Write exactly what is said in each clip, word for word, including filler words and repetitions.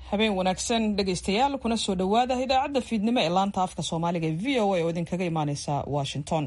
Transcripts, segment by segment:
habeen wanaagsan dhegaystayaal kuna soo dhawaada idaacadda fiidnimo ee laanta afka Soomaaliga ee V O A oo idinkaga imaaneysa Washington.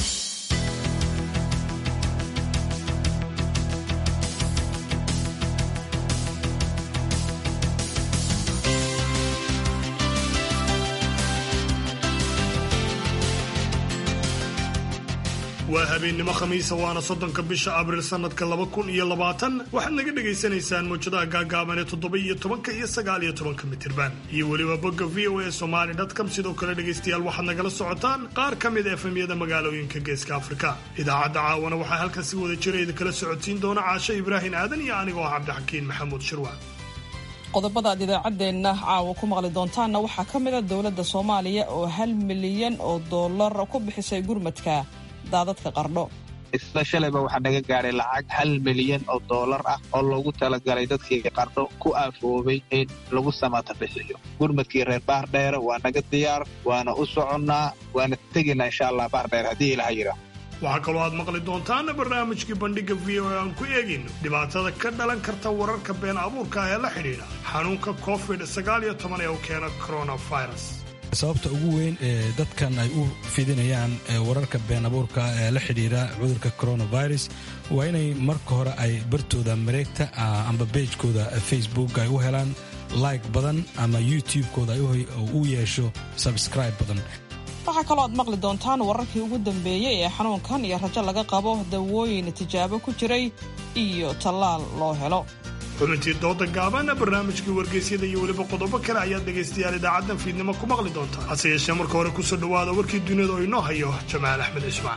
waa habeenimo khamiisa waana soddonka bisha abriil sanadka laba kun iyo labaatan waxaad naga dhagaysanaysaan muujadaha gaagaaban ee toddoba iyo tobanka iyo sagaal iyo tobanka mitirban iyo weliba bogga v o a somali dot com sidoo kale dhegaystayaal waxaad nagala socotaan qaar ka mid efemyada magaalooyinka geeska afrika. idaacadda caawana waxaa halkan si wada jira idin kala socodsiin doona caasho ibraahim aadan iyo anigoo cabdixakiin maxamuud shirwa. qodobada aad idaacadeenna caawa ku maqli doontaanna waxaa ka mid a dowladda Soomaaliya oo hal milyan oo dollar ku bixisay gurmadka daadadka qardho. isla shalayba waxaa naga gaaray lacag hal milyan oo dollar ah oo loogu talagalay dadkii qardho ku aafoobay in lagu samata bixiyo. gurmadkii reer Baardheer waa naga diyaar, waana u soconnaa, waana teginaa insha Allah Baardheer haddii Ilaahay yiraahdo. waxaa kaloo aad maqli doontaan barnaamijkii bandhiga V O A aan ku eegin dhibaatada ka dhalan karta wararka been abuurka ee la xidhiidha xanuunka covid sagaal iyo toban ee uu keeno coronavirus. sababta ugu weyn ee dadkan ay u fidinayaan wararka been abuurka ee la xidhiira cudurka coronavirus waa inay marka hore ay bartooda mareegta amba pagekooda Facebook ay u helaan like badan ama YouTube-kooda ay u yeesho subscribe badan. waxaa kaloo aad maqli doontaan wararkii ugu dambeeyey ee xanuunkan iyo rajo laga qabo dawooyin tijaabo ku jiray iyo tallaal loo helo. xubintii dooda gaabana barnaamijkii wargeysyada iyo weliba qodobo kale ayaad dhegaystayaal idaacaddan fiidnimo ku maqli doontaan. hase yeeshee marka hore kusoo dhawaada warkii duniyada oo inoo hayo Jamaal Axmed Cismaan.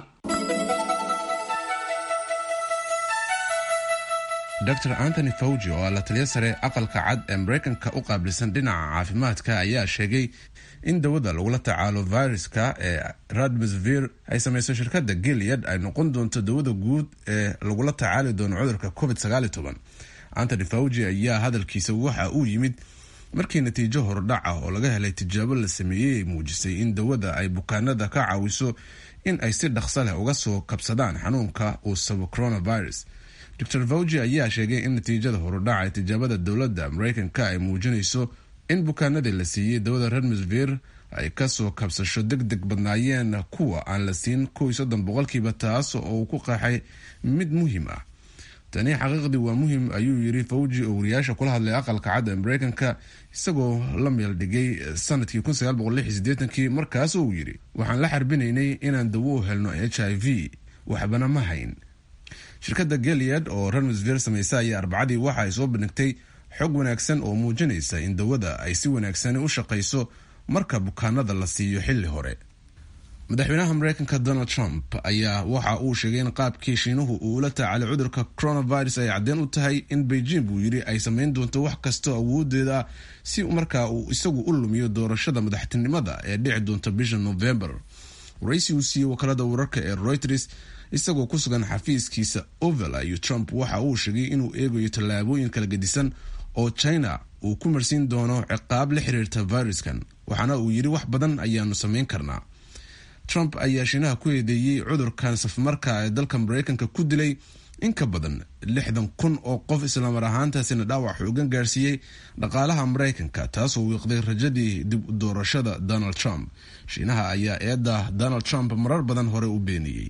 doctor Anthony Fauci oo la taliya sare aqalka cad ee Mareykanka u qaabilsan dhinaca caafimaadka ayaa sheegay in dawada lagula tacaalo viruska ee Remdesivir ay samayso shirkadda Gilead ay noqon doonto dawada guud ee lagula tacaali doono cudurka covid sagaal iyo toban. Anthony Fauci ayaa hadalkiisa waxa uu yimid markii natiijo hordhac ah oo laga helay tijaabo la sameeyay muujisay in dawada ay bukaanada ka caawiso in ay si dhaqso leh uga soo kabsadaan xanuunka uu sababo coronavirus. doctor Fauci ayaa sheegay in natiijada hordhac ee tijaabada dowladda Mareykanka ay muujinayso in bukaanada la siiyay dawada Remdesivir ay ka soo kabsasho degdeg badnaayeen kuwa aan la siin kow iyo soddon boqolkiiba, taas oo uu ku qeexay mid muhiim ah. tani xaqiiqdii waa muhiim ayuu yiri Fauci oo wariyaasha kula hadlay aqalka cad ee Mareykanka isagoo la meel dhigay sanadkii kun sagaal boqol lix iyo siddeetan markaas uu yiri waxaan la xarbinaynay inaan dawo u helno H I V waxbana ma hayn. shirkadda Gilead oo Remdesivir samaysay ayaa arbacadii waxa ay soo bandhigtay xog wanaagsan oo muujinaysa in dawada ay si wanaagsan u shaqayso marka bukaanada la siiyo xilli hore. madaxweynaha Mareykanka Donald Trump ayaa waxa uu sheegay in qaabkii Shiinuhu uu la tacaalay cudurka coronavirus ay caddeyn u tahay in Beijing buu yiri ay samayn doonto wax kasta oo awoodeeda si markaa uu isagu u lumiyo doorashada madaxtinimada ee dhici doonta bisha November. Raisi uu siiyay wakaalada wararka ee Reuters isagoo ku sugan xafiiskiisa Oval iyo Trump waxa uu sheegay inuu eegayo tallaabooyin kala gedisan oo China uu ku marsiin doono ciqaab la xiriirta viruskan, waxaana uu yiri wax badan ayaanu samayn karnaa. Trump ayaa Shiinaha ku eedeeyay cudurkan safmarka ee dalka Mareykanka ku dilay in ka badan lixdan kun oo qof isla mar ahaantaasina dhaawac xoogan gaarsiiyay dhaqaalaha Mareykanka, taasoo wiiqday rajadii dib u doorashada Donald Trump. Shiinaha ayaa eedda Donald Trump marar badan hore u beeniyay.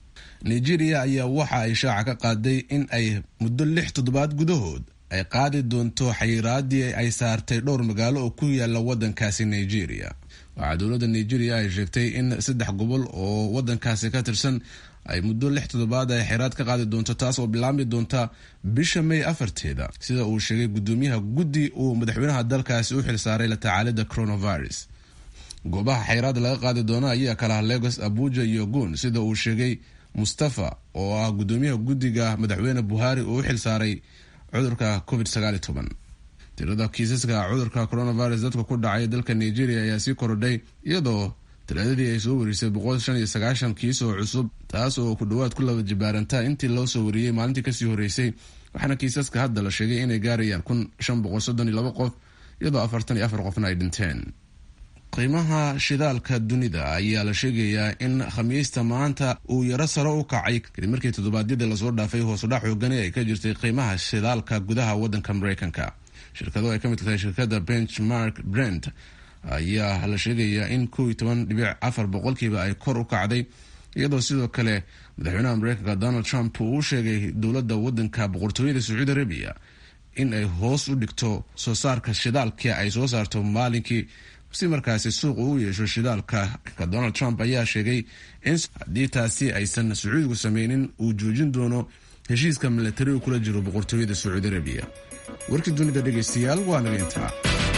Nigeria ayaa waxa ay shaaca ka qaaday in ay muddo lix toddobaad gudahood ay qaadi doonto xayiraadii ay saartay dhowr magaalo oo ku yaala wadankaasi Nigeria. waxaa dowladda Nigeria ay sheegtay in saddex gobol oo wadankaasi ka tirsan ay muddo lix toddobaad ay xiraad ka qaadi doonto, taas oo bilaami doonta bisha May afarteeda, sida uu sheegay gudoomiyaha guddi uu madaxweynaha dalkaasi u xilsaaray la tacaalida coronavirus. goobaha xiraad laga qaadi doono ayaa kala Lagos, Abuja iyo Ogun, sida uu sheegay Mustafa oo ah gudoomiyaha guddiga madaxweyne Buhari oo u xilsaaray cudurka covid sagaal iyo toban. tirada kiisaska cudurka coronavirus dadka ku dhacay dalka Nigeria ayaa sii korodhay iyadoo tiradii ay soo warisay boqol shan iyo sagaashan kiis oo cusub, taas oo ku dhawaad ku laba jibaaranta intii loo soo wariyay maalintii kasii horeysay, waxaana kiisaska hadda la sheegay inay gaarayaan kun shan boqol soddon iyo laba qof iyadoo afartan iyo afar qofna ay dhinteen. qiimaha shidaalka dunida ayaa la sheegayaa in khamiista maanta uu yaro sare u kacay kadib markii toddobaadyadii lasoo dhaafay hoos u dhac xoogani ay ka jirtay qiimaha shidaalka gudaha wadanka Mareykanka. shirkado ay ka mid tahay shirkadda benchmark brent ayaa la sheegayaa in kow iyo toban dhibic afar boqolkiiba ay kor u kacday, iyadoo sidoo kale madaxweynaha mareykanka donald trump uu u sheegay dowladda wadanka boqortooyada sacuudi arabiya in ay hoos u dhigto soo saarka shidaalka ay soo saarto maalinkii si markaasi suuq uu yeesho shidaalka. Donald Trump ayaa sheegay in haddii taasi aysan sacuudigu sameynin uu joojin doono heshiiska milatariga kula jiro boqortooyada sacuudi arabiya. warkii dunida dhegaystayaal waa naga intaa.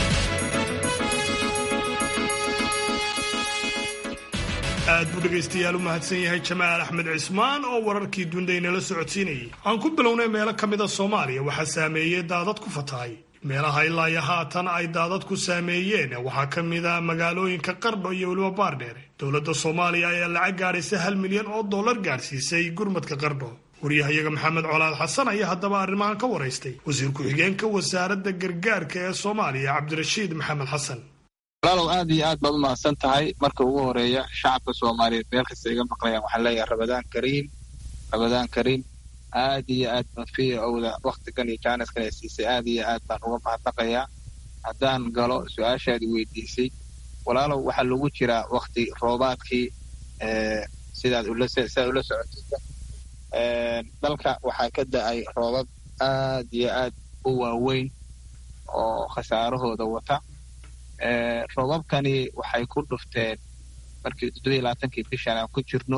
aad buu dhegaystayaal u mahadsan yahay Jamaal Axmed Cismaan oo wararkii dundaynala socodsiinayay. aan ku bilownay meelo ka mid ah Soomaaliya waxaa saameeyay daadad ku fatahay. meelaha ilaa iyo haatan ay daadadku saameeyeen waxaa ka mid ah magaalooyinka Qardho iyo weliba Baardheere. dowladda Soomaaliya ayaa lacag gaaraysa hal milyan oo dollar gaarsiisay gurmadka Qardho. waryahayaga Maxamed Colaad Xasan ayaa haddaba arrimahan ka waraystay wasiir ku-xigeenka wasaaradda gargaarka ee Soomaaliya Cabdirashiid Maxamed Xasan. walaalow aad iyo aad baad u mahadsan tahay. marka ugu horeeya shacabka Soomaaliyeed meel kasta iga maqlayaan waxaan leeyahay Ramadaan Kariim Ramadaan Kariim. aad iyo aad baan fiya owda waqtigan iyo jaaniskan ay siisay aad iyo aad baan uga mahadnaqayaa. haddaan galo su-aashaadi weydiisay walaalow waxaa lagu jiraa waqti roobaadkii sidaad ula sidaad ula socotay dalka waxaa ka da-ay roobab aad iyo aad u waaweyn oo khasaarahooda wata. roobabkani waxay ku dhufteen markii toddoba iyo labaatankii bishan aan ku jirno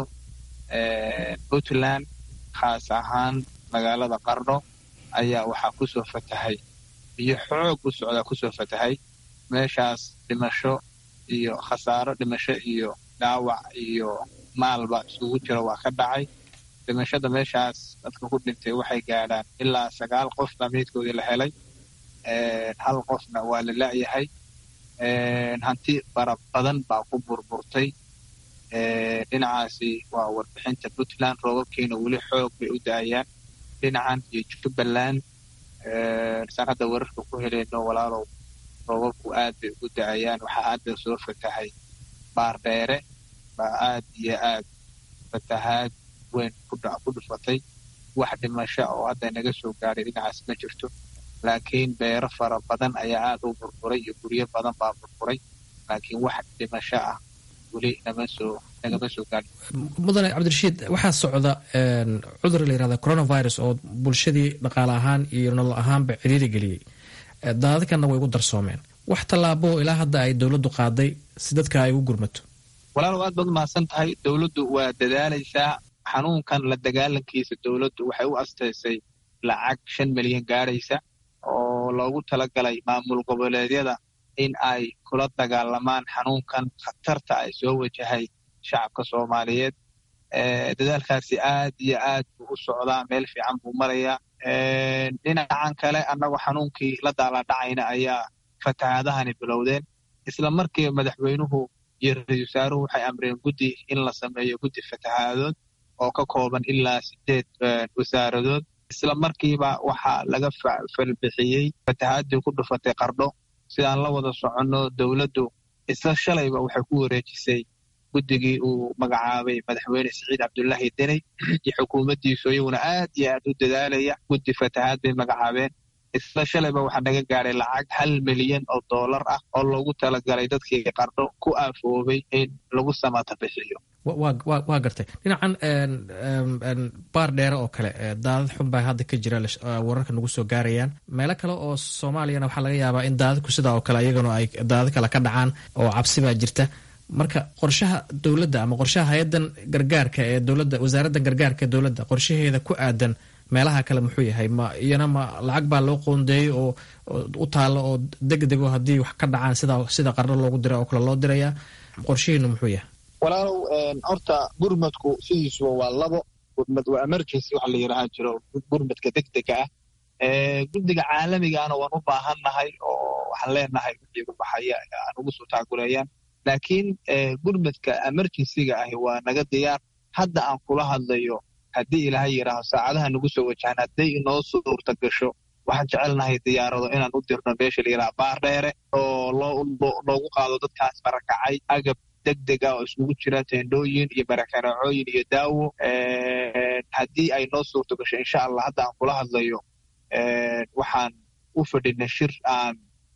Puntland khaas ahaan magaalada Qardho ayaa waxaa kusoo fatahay biyo xoog u socda kusoo fatahay. meeshaas dhimasho iyo khasaaro dhimasho iyo dhaawac iyo maalba isugu jira waa ka dhacay. dhimashada meeshaas dadka ku dhintay waxay gaadhaan ilaa sagaal qofna meydkoodii la helay, hal qofna waa la la'yahay. hanti fara badan baa ku burburtay. dhinacaasi waa warbixinta Puntland. roobabkiina weli xoog bay u daayaan dhinacan iyo Jubbaland. saan hadda wararka ku helayno walaalow roobabku aad bay ugu daayaan. waxaa hadda soo fatahay Baardheere baa aad iyo aad fatahaad weyn ku dhufatay. wax dhimasho oo hadda naga soo gaaray dhinacaas ma jirto, laakiin beero fara badan ayaa aad u burburay iyo guryo badan baa burburay, laakiin wax dhimasho ah weli nama soo nagama soo gaarin. mudane Cabdirashiid, waxaa socda cudur la yidhahda coronavirus oo bulshadii dhaqaale ahaan iyo nolol ahaanba ciriiri geliyey. daadadkanna way ugu darsoomeen. wax tallaabo ilaa hadda ay dowladdu qaaday si dadka ay ugu gurmato? walaalow aad baad mahadsan tahay. dowladdu waa dadaalaysaa. xanuunkan la dagaalankiisa dowladdu waxay u asteysay lacag shan milyan gaaraysa oo loogu talagalay maamul goboleedyada in ay kula dagaalamaan xanuunkan khatarta ay soo wajahay shacabka Soomaaliyeed. dadaalkaasi aad iyo aad buu u socdaa, meel fiican buu marayaa. dhinacan kale annagoo xanuunkii la daaladhacayna ayaa fatahaadahani bilowdeen. isla markiiba madaxweynuhu iyo ra-iisul wasaaruhu waxay amreen guddi in la sameeyo guddi fatahaadood oo ka kooban ilaa sideed wasaaradood. isla markiiba waxaa laga falbixiyey fatahaadii ku dhufatay Qardho. sidaan la wada soconno dowladdu isla shalayba waxay ku wareejisay guddigii uu magacaabay madaxweyne Siciid Cabdullaahi Deni iyo xukuumaddiisu iyaguna aad iyo aad u dadaalaya. guddi fatahaad bay magacaabeen. isla shalayba waxaa naga gaaray lacag hal milyan oo dollar ah oo loogu talagalay dadkii Qardho ku aafoobay in lagu samata bixiyo. waa gartay. dhinacan Baardheere oo kale daadad xun baa hadda ka jira, wararka nagu soo gaarayaan. meelo kale oo Soomaaliyana waxaa laga yaabaa in daadadku sidaa oo kale iyaguna ay daadad kale ka dhacaan oo cabsi baa jirta. marka qorshaha dowladda ama qorshaha hay-addan gargaarka ee dowladda, wasaaradda gargaarka ee dowladda, qorshaheeda ku aadan meelaha kale muxuu yahay? ma iyana ma lacag baa loo qoondeeyey oo u taalo oo degdego haddii wax ka dhacaan sida sida Qardho loogu dira oo kale loo dirayaa? qorshaheenu muxuu yahay? walaalow horta gurmadku sidiisuba waa labo. gurmad waa emergency waxa la yidhaahaa jiro, gurmadka degdega ah. guddiga caalamigaana waan u baahannahay oo waxaan leenahay wixii u baxaya aan ugu soo taaguleeyaan. laakiin gurmadka emergencyga ahi waa naga diyaar. hadda aan kula hadlayo haddii ilaahay yidhaaho saacadaha nagu soo wajahan hadday inoo suurta gasho waxaan jecelnahay diyaarado inaan u dirno meesha la yidhaha Baardheere oo loogu qaado dadkaas barakacay agab degdeg ah oo isugu jira teendhooyin iyo barakacooyin iyo daawo. haddii ay noo suurta gasho insha allah hadda aan kula hadlayo waxaan u fadhinay shir aan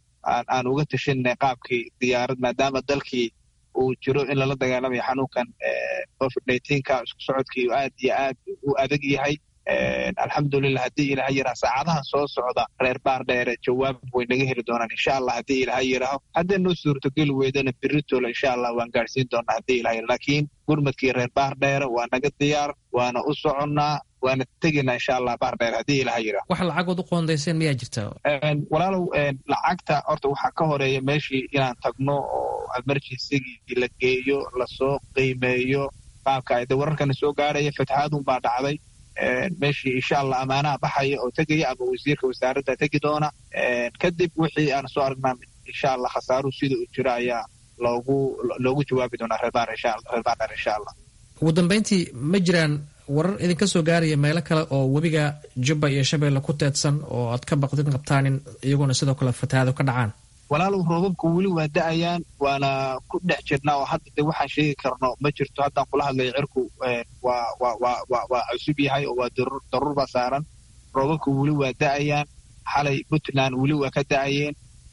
aan uga tashanay qaabkii diyaarad maadaama dalkii uu jiro in lala dagaalamayo xanuunkan covid nineteenka isku socodkii aad iyo aad u adag yahay. alxamdulilah haddii ilaha yiraha saacadahan soo socda reer baardheere jawaab way naga heli doonaan insha allah haddii ilaha yiraho haddii noo suurtogeli weydana beritoole insha allah waan gaadhsiin doonaa haddii ilaha yira laakiin gurmadkii reer baardheere waa naga diyaar waana u soconnaa waana tegaynaa insha allah baardheere haddii ilaha yira. waxa lacagood u qoondayseen miyaa jirta? walaalow lacagta horta waxaa ka horeeya meeshii inaan tagno oo emergencygii la geeyo lasoo qiimeeyo qaabka de wararkana soo gaaraya fatahaadun baa dhacday meeshii insha allah amaanaha baxaya oo tegaya ama wasiirka wasaaradda tegi doona kadib wixii aan soo aragnaa insha allah khasaaruhu sida uu jiro ayaa loogu loogu jawaabi doonaa reerbaar insha allah reerbaar insha allah. ugu dambeyntii ma jiraan warar idinka soo gaaraya meelo kale oo webiga Jubba iyo Shabeelle ku teedsan oo aad ka baqdin qabtaan in iyaguna sidoo kale fatahaado ka dhacaan? walaalow roobabku weli waa da'ayaan waana ku dhex jirnaa oo hadda de waxaan sheegi karno ma jirto. haddaan kula hadlayo cirku waa waa waa waa waa cusub yahay oo waa daruur daruur baa saaran. roobabku weli waa da'ayaan. xalay Puntland weli waa ka da'ayeen.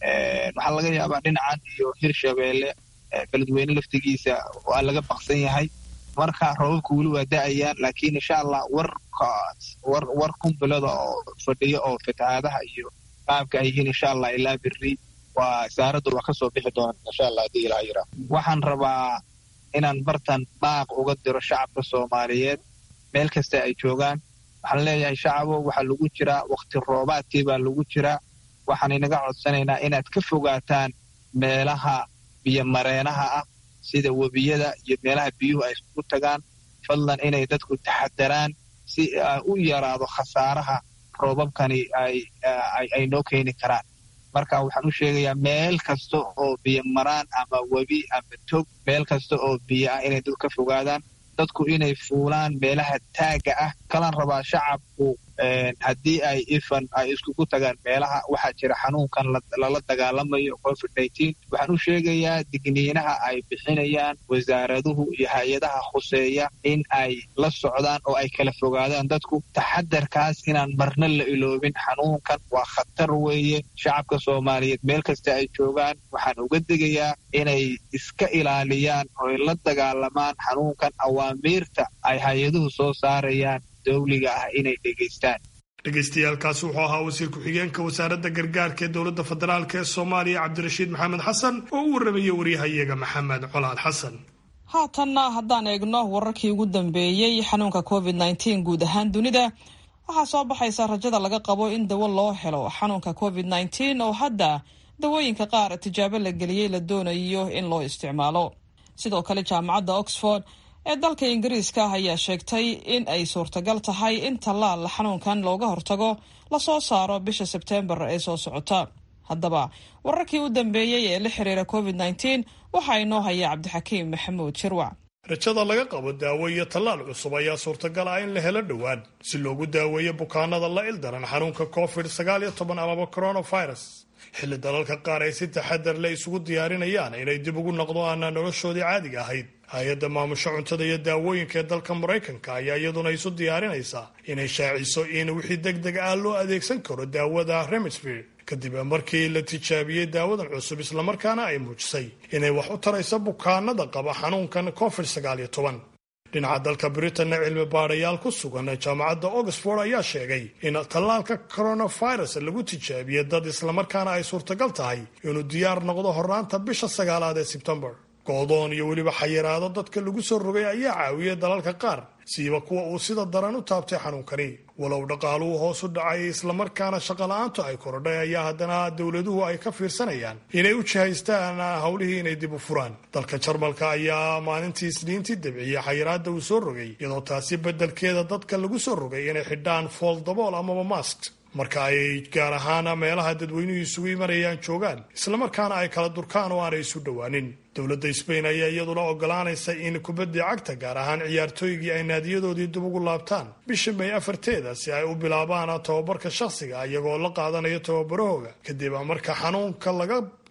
waxaa laga yaabaa dhinacan iyo Hirshabeelle beledweyne laftigiisa waa laga baqsan yahay. marka roobabku weli waa da'ayaan laakiin insha allah warkaas war war kumbilada oo fadhiyo oo fatahaadaha iyo qaabka ay yihiin insha allah ilaa berri waa wasaaraddu waa ka soo bixi doona insha allah haddii ilaha yira. waxaan rabaa inaan bartan baaq uga diro shacabka Soomaaliyeed meel kasta ay joogaan. waxaan leeyahay shacabo waxaa lagu jiraa waqti roobaadkii baa lagu jiraa. waxaan inaga codsanaynaa inaad ka fogaataan meelaha biyo mareenaha ah sida webiyada iyo meelaha biyuhu ay isku tagaan. fadlan inay dadku taxadaraan si u yaraado khasaaraha roobabkani ay ay noo keeni karaan. marka waxaan u sheegayaa meel kasta oo biyo maraan ama webi ama tog meel kasta oo biyo ah inay dad ka fogaadaan. dadku inay fuulaan meelaha taagga ah. kalan rabaa shacabku haddii ay ifan ay iskugu tagaan meelaha waxaa jira xanuunkan lala dagaalamayo covid nineteen. waxaan u sheegayaa digniinaha ay bixinayaan wasaaraduhu iyo hay-adaha khuseeya in ay la socdaan oo ay kala fogaadaan dadku. taxadarkaas inaan marna la iloobin. xanuunkan waa khatar weeye. shacabka Soomaaliyeed meel kasta ay joogaan waxaan uga digayaa inay iska ilaaliyaan oo la dagaalamaan xanuunkan. awaamiirta ay hay-aduhu soo saarayaan dawliga ah inay dhegaystaan. dhegaystayaaalkaasi wuxuu ahaa wasiir ku-xigeenka wasaaradda gargaarka ee dowladda federaalk ee Soomaaliya Cabdirashiid Maxamed Xasan oo u warramaya waryahayaga Maxamed Colaad Xasan. haatanna haddaan eegno wararkii ugu dambeeyey xanuunka covid nineteen guud ahaan dunida waxaa soo baxaysa rajada laga qabo in dawo loo helo xanuunka covid nineteen oo hadda dawooyinka qaar tijaabo la geliyey la doonayo in loo isticmaalo. sidoo kale jaamacadda Oxford ee dalka Ingiriiska ayaa sheegtay in ay suurtagal tahay in tallaal xanuunkan looga hortago la soo saaro bisha Sebtembar ee soo socota. haddaba wararkii u dambeeyey ee la xiriira covid nineteen waxaa inoo haya Cabdixakiim Maxamuud Shirwac. rajada laga qabo daawo iyo tallaal cusub ayaa suurtagal ah in la helo dhowaan si loogu daaweeyo bukaanada la ildaran xanuunka covid sagaal iyo toban ama coronavirus. xilli dalalka qaar ay si taxadar leh isugu diyaarinayaan inay dib ugu noqdaan noloshoodii caadiga ahayd. hay-adda maamusha cuntada iyo daawooyinka ee dalka Maraykanka ayaa iyaduna isu diyaarinaysaa inay shaaciso in wixii deg deg ah loo adeegsan karo daawada Remdesivir kadib markii la tijaabiyey daawadan cusub islamarkaana ay muujisay inay wax u tarayso bukaanada qaba xanuunkan covid sagaal iyo toban. dhinaca dalka Britain cilmi baarayaal ku sugan jaamacadda Oxford ayaa sheegay in tallaalka coronavirus lagu tijaabiyey dad islamarkaana ay suurtagal tahay inuu diyaar noqdo horraanta bisha sagaalaad ee Sebtembar. goodoon iyo weliba xayiraado dadka lagu soo rogay ayaa caawiyay dalalka qaar siiba kuwa uu sida daran u taabtay xanuunkani. walow dhaqaaluhu hoos u dhacay islamarkaana shaqola'aantu ay korodhay ayaa haddana dowladuhu ay ka fiirsanayaan inay u jihaystaan howlihii inay dib u furaan. dalka Jarmalka ayaa maalintii Isniintii dabciyey xayiraada uu soo rogay iyadoo taasi beddelkeeda dadka lagu soo rogay inay xidhaan fool dabool amaba mask marka ay gaar ahaan meelaha dadweynuhu isugu imanayaan joogaan islamarkaana ay kala durkaan oo aanay isu dhowaanin. dowladda Spain ayaa iyaduna ogolaanaysa in kubadda cagta gaar ahaan ciyaartooygii ay naadiyadoodii dib ugu laabtaan bisha May afarteeda si ay u bilaabaan tababarka shakhsiga iyagoo la qaadanayo tababarahooga kadib marka xanuunka laga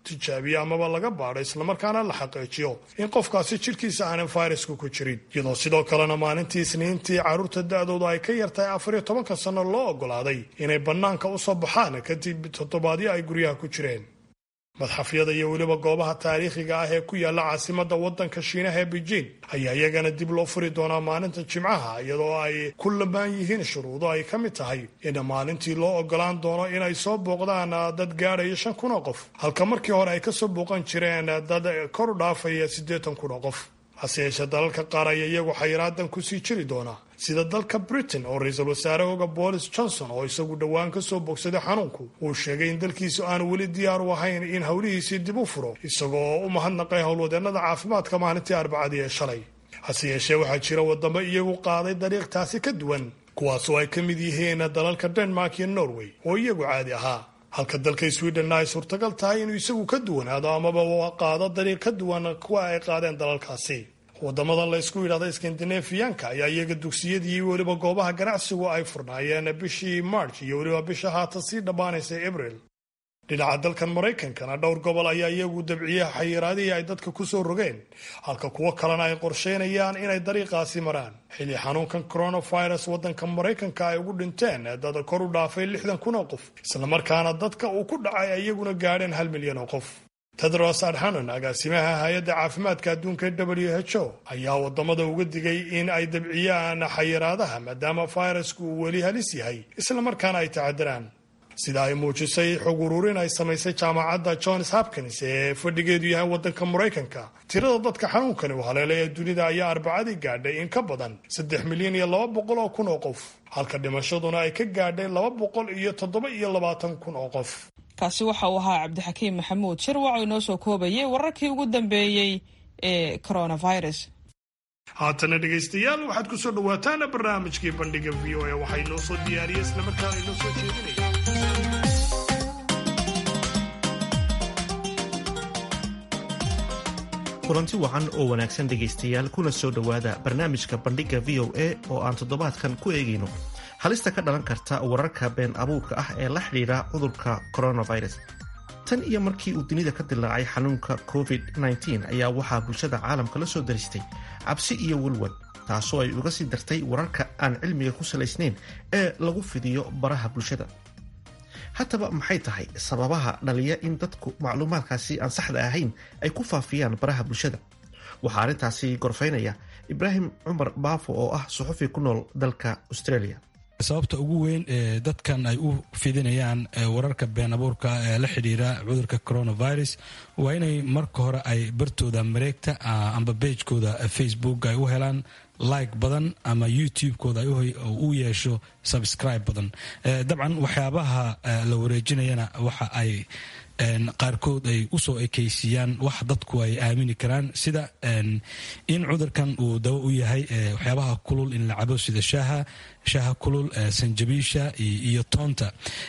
tijaabiyo amaba laga baadho islamarkaana la xaqiijiyo in qofkaasi jidhkiisa aanan fayrasku ku jirin, iyadoo sidoo kalena maalintii isniintii carruurta da-dooda ay ka yartahay afar iyo tobanka sanno loo ogolaaday inay bannaanka u soo baxaan kadib toddobaadyo ay guryaha ku jireen. madxafyada iyo weliba goobaha taariikhiga ah ee ku yaala caasimadda waddanka shiinaha ee beijing ayaa iyagana dib loo furi doonaa maalinta jimcaha, iyadoo ay ku lamaan yihiin shuruudo ay ka mid tahay in maalintii loo ogolaan doono inay soo booqdaan dad gaadhaya shan kun oo qof, halka markii hore ay ka soo booqan jireen dad kor u dhaafaya siddeetan kun oo qof. hase yeeshee dalalka qaar ayaa iyagu xayiraadan kusii jiri doonaa, sida dalka Britain oo ra-iisul wasaarahooga Boris Johnson oo isagu dhowaan ka soo bogsaday xanuunku uu sheegay in dalkiisu aan weli diyaar u ahayn in howlihiisii dib u furo, isagoo u mahadnaqay howlwadeennada caafimaadka maalintii arbacadii ee shalay. hase yeeshee waxaa jira wadamo iyagu qaaday dariiqtaasi ka duwan, kuwaasoo ay ka mid yihiin dalalka Denmark iyo Norway oo iyagu caadi ahaa, halka dalka Sweden ay suurtagal tahay inuu isagu ka duwanaado amaba qaado dariiq ka duwan kuwa ay qaadeen dalalkaasi. wadamadan la isku yidhahda Scandinavianka ayaa iyaga dugsiyadii weliba goobaha ganacsigu ay furnaayeen bishii March iyo weliba bisha haatan sii dhammaanaysay April. dhinaca dalkan Maraykankana dhowr gobol ayaa iyagu dabciye xayiraadihii ay dadka ku soo rogeen, halka kuwo kalena ay qorsheynayaan inay dariiqaasi maraan xilli xanuunkan coronavirus waddanka Maraykanka ay ugu dhinteen dad kor u dhaafay lixdan kun oo qof, islamarkaana dadka uu ku dhacay ay iyaguna gaadheen hal milyan oo qof. Tedros Adhanom, agaasimaha hay-adda caafimaadka adduunka W H O, ayaa wadamada uga digay in ay dabciyaan xayiraadaha maadaama fayrasku uu weli halis yahay, islamarkaana ay taxadiraan. sida ay muujisay xog ururin ay samaysay jaamacadda Johns Hopkins ee fadhigeedu yahay waddanka Maraykanka, tirada dadka xanuunkani u haleelay ee dunida ayaa arbacadii gaadhay in ka badan saddex milyan iyo laba boqol oo kun oo qof, halka dhimashaduna ay ka gaadhay laba boqol iyo toddoba iyo labaatan kun oo qof. kaasi waxa uu ahaa Cabdixakiim Maxamuud Shirwac oo inoo soo koobayay wararkii ugu dambeeyey ee coronavirus. haatana dhegaystayaal waxaad ku soo dhawaataan barnaamijkii bandhiga V O A waxaa inoo soo diyaariyey islamarkaana inoo soo jeedinaya kulanti wacan oo wanaagsan dhegaystayaal, kuna soo dhowaada barnaamijka bandhiga V O A oo aan toddobaadkan ku eegayno halista ka dhalan karta wararka been abuurka ah ee la xidhiidha cudurka coronavirus. tan iyo markii uu dunida ka dilaacay xanuunka covid nneteen ayaa waxaa bulshada caalamka la soo daristay cabsi iyo walwal, taasoo ay uga sii dartay wararka aan cilmiga ku salaysnayn ee lagu fidiyo baraha bulshada. haddaba maxay tahay sababaha dhaliya in dadku macluumaadkaasi aan saxda ahayn ay ku faafiyaan baraha bulshada? waxaa arrintaasi gorfaynaya Ibraahim Cumar Baafo oo ah suxufi ku nool dalka Australia. sababta ugu weyn ee dadkan ay u fidinayaan wararka been abuurka ee la xidhiira cudurka coronavirus waa inay marka hore ay bartooda mareegta amba pagekooda Facebook ay u helaan like badan ama YouTube-kooda u yeesho subscribe badan. dabcan waxyaabaha la wareejinayana waxa ay qaarkood ay usoo ekaysiiyaan wax dadku ay aamini karaan, sida in cudurkan uu dawo u yahay waxyaabaha kulul in la cabo sida shaaha shaaha kulul, sanjabiisha iyo toonta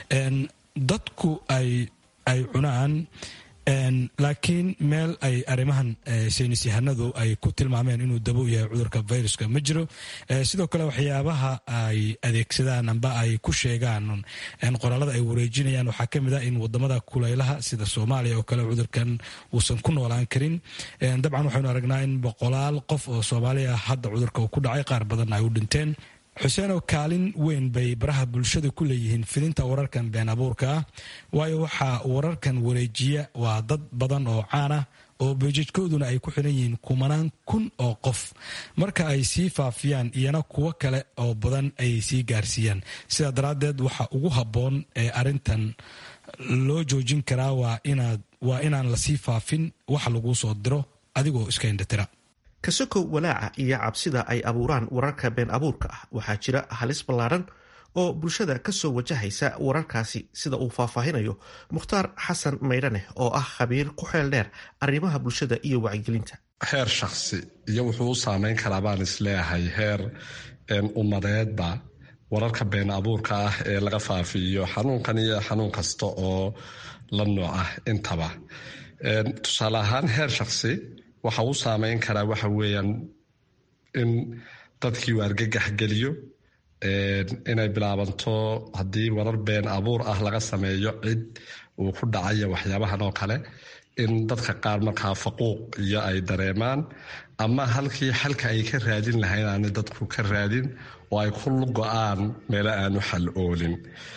dadku ay ay cunaan. laakiin meel ay arrimahan saynis yahanadu ay ku tilmaameen inuu dabo u yahay cudurka viruska ma jiro. sidoo kale waxyaabaha ay adeegsadaan amba ay ku sheegaan qoraalada ay wareejinayaan waxaa ka mid ah in wadamada kulaylaha sida Soomaaliya oo kale cudurkan uusan ku noolaan karin. dabcan waxaynu aragnaa in boqolaal qof oo Soomaali ah hadda cudurka uu ku dhacay, qaar badan ay u dhinteen. xuseenow, kaalin weyn bay baraha bulshada ku leeyihiin fidinta wararkan been abuurka ah, waayo waxaa wararkan wareejiya waa dad badan oo caan ah oo beejajkooduna ay ku xiran yihiin kumanaan kun oo qof. marka ay sii faafiyaan iyana kuwo kale oo badan ay sii gaarsiiyaan. sidaa daraaddeed waxa ugu habboon ee arrintan loo joojin karaa waa inaad waa inaan lasii faafin wax lagu soo diro adigoo iska indhatira. kasokow walaaca iyo cabsida ay abuuraan wararka been abuurka ah, waxaa jira halis ballaaran oo bulshada ka soo wajahaysa wararkaasi, sida uu faahfaahinayo Mukhtaar Xasan Maydhaneh oo ah khabiir ku xeel dheer arrimaha bulshada iyo wacyigelinta. heer shakhsi iyo wuxuu u saameyn karaa baan isleeyahay heer ummadeedba wararka been abuurka ah ee laga faafiyo xanuunkan iyo xanuun kasta oo la nooc ah intaba. tusaale ahaan heer shakhsi waxa uu saameyn karaa waxa weeyaan in dadkii uu argagax geliyo, inay bilaabanto haddii warar been abuur ah laga sameeyo cid uu ku dhacaya waxyaabahan oo kale in dadka qaar markaa faquuq iyo ay dareemaan ama halkii xalka ay ka raadin lahayn aanay dadku ka raadin oo ay ku go-aan meelo aanu xal oolin.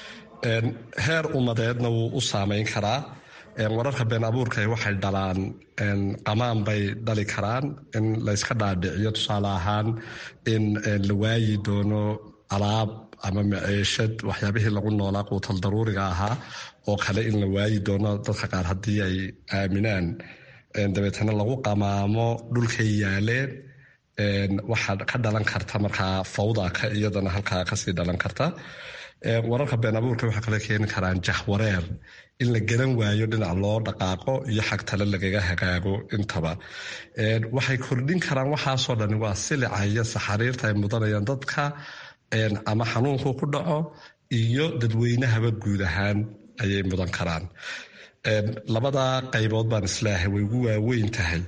heer ummadeedna wuu u saameyn karaa. wararka been abuurka waxay dhalaan qamaan bay dhali karaan in layska dhaadhiciyo, tusaale ahaan in la waayi doono alaab ama maciishad, waxyaabihii lagu noolaa quutal daruuriga ahaa oo kale in la waayi doono dadka qaar haddii ay aaminaan, dabeetana lagu qamaamo dhulkay yaaleen. waxaa ka dhalan karta markaa fawda iyadana halkaa kasii dhalan karta. wararka been abuurka waxay kale keeni karaan jahwareer, in la garan waayo dhinac loo dhaqaaqo iyo xag tale lagaga hagaago intaba. waxay kordhin karaan waxaasoo dhani waa silica iyo saxariirta ay mudanayaan dadka ama xanuunku ku dhaco iyo dadweynahaba guud ahaan ayay mudan karaan. labada qaybood baan isleeyahay way ugu waaweyn tahay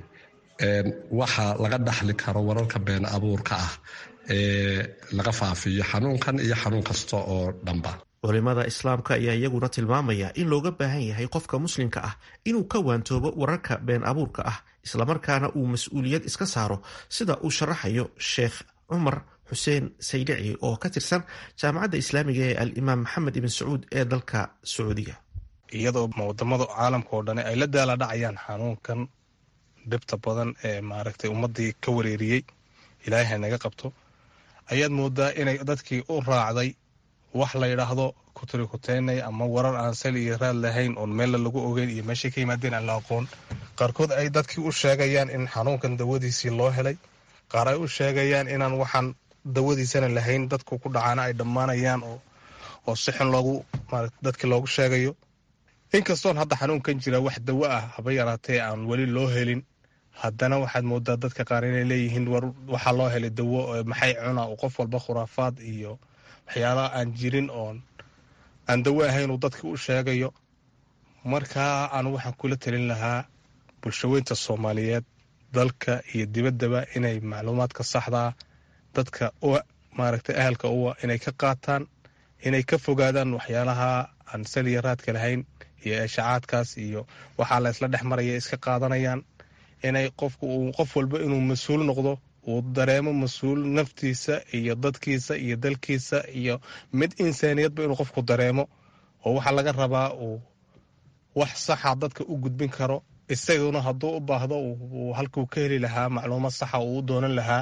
waxa laga dhaxli karo wararka been abuurka ah ee laga faafiyo xanuunkan iyo xanuun kasta oo dhanba. culimada islaamka ayaa iyaguna tilmaamaya in looga baahan yahay qofka muslimka ah inuu ka waantoobo wararka been abuurka ah, islamarkaana uu mas-uuliyad iska saaro, sida uu sharaxayo sheekh cumar xuseen saydici oo ka tirsan jaamacadda islaamiga ee al-imaam maxamed ibn sacuud ee dalka sacuudiga. iyadoo wadamada caalamka oo dhan ay la daala dhacayaan xanuunkan dhibta badan ee maaragtay ummadii ka wareeriyey, ilaahay naga qabto, ayaad moodaa inay dadkii u raacday wax la yidhaahdo kuturikuteynay ama warar aan sal iyo raad lahayn oon meella lagu ogeyn iyo meeshay ka yimaadeen aan la aqoon. qaarkood ay dadkii u sheegayaan in xanuunkan dawadiisii loo helay, qaar ay u sheegayaan inaan waxaan dawadiisana lahayn, dadku ku dhacaana ay dhammaanayaan oo si xun loogu dadkii loogu sheegayo. inkastoon hadda xanuunkan jira wax dawo ah haba yaraatee aan weli loo helin, haddana waxaad moodaa dadka qaar inay leeyihiin war waxaa loo helay dawo maxay cuna, oo qof walba khuraafaad iyo waxyaalaha aan jirin oon aan dawo ahayn uu dadka u sheegayo. markaa anu waxaan kula talin lahaa bulshaweynta Soomaaliyeed dalka iyo dibaddaba inay macluumaadka saxdaa dadka maaragtay ahalka uwa inay ka qaataan, inay ka fogaadaan waxyaalaha aan saliya raadka lahayn iyo eeshacaadkaas iyo waxaa la isla dhex maraya iska qaadanayaan. inay qofku uu qof walba inuu mas-uul noqdo, uu dareemo mas-uul naftiisa iyo dadkiisa iyo dalkiisa iyo mid insaaniyadba inuu qofku dareemo, oo waxaa laga rabaa uu wax saxa dadka u gudbin karo, isaguna hadduu u baahdo uu halkuu ka heli lahaa macluumaad saxa uu u doonan lahaa,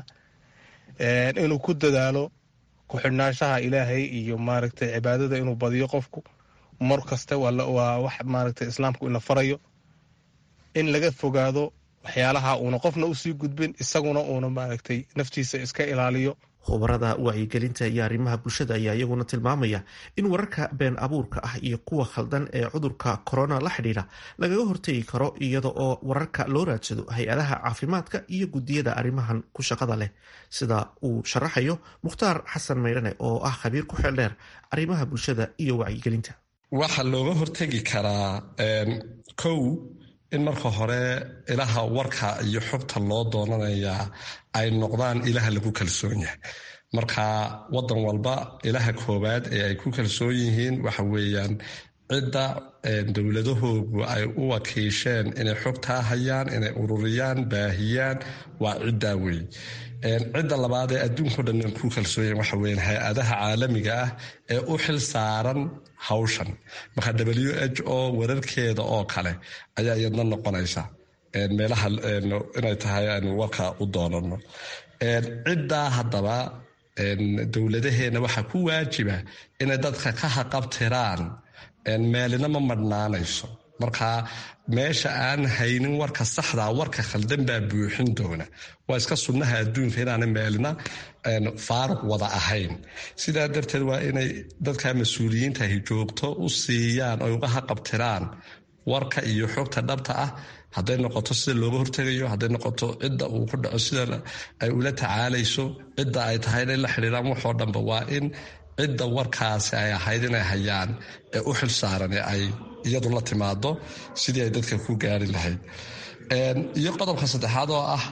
inuu ku dadaalo ku-xidhnaanshaha ilaahay iyo maaragtay cibaadada inuu badiyo qofku mar kasta. waa wax maaragtay islaamku ina farayo in laga fogaado waxyaalaha uuna qofna usii gudbin, isaguna uuna maaragtay naftiisa iska ilaaliyo. khubarada wacyigelinta iyo arrimaha bulshada ayaa iyaguna tilmaamaya in wararka been abuurka ah iyo kuwa khaldan ee cudurka corona la xidhiidha lagaga hortegi karo iyada oo wararka loo raadsado hay-adaha caafimaadka iyo gudiyada arrimahan ku shaqada leh, sida uu sharaxayo mukhtaar xasan maydhane oo ah khabiir ku xeeldheer arrimaha bulshada iyo wacyigelinta. waxaa looga hortegi karaa kow in marka hore ilaha warka iyo xogta loo doonanayaa ay noqdaan ilaha lagu kalsoon yahay. marka wadan walba ilaha koowaad ee ay ku kalsoon yihiin waxa weeyaan cidda dowladahoogu ay u wakiisheen inay xogtaa hayaan, inay ururiyaan, baahiyaan, waa ciddaa wey. cidda labaad ee adduunko dhan ku kalsooyen waxa weyan hay-adaha caalamiga ah ee u xil saaran hawshan. marka w h o wararkeeda oo kale ayaa iyadna noqonaysa meelaha inay tahay aanu warka u doonano. ciddaa haddaba dowladaheena waxaa ku waajiba inay dadka ka haqabtiraan, meelina ma madhnaanayso. marka meesha aan haynin warka saxdaa warka khaldan baa buuxin doona. waa iska sunnaha adduunka inaana meelina faaruq wada ahayn. sidaa darteed waa inay dadka mas-uuliyiintahi joogto u siiyaan oy uga haqabtiraan warka iyo xogta dhabta ah, hadday noqoto sida looga hortegayo, hadday noqoto cidda uu ku dhaco sida ay ula tacaalayso, cidda ay tahay inay la xidhiiraan waxoo dhanba waa in cidda warkaasi ay ahayd inay hayaan ee u xil saaran ee ay iyadu la timaado sidii ay dadka ku gaari lahayd. iyo qodobka saddexaad oo ah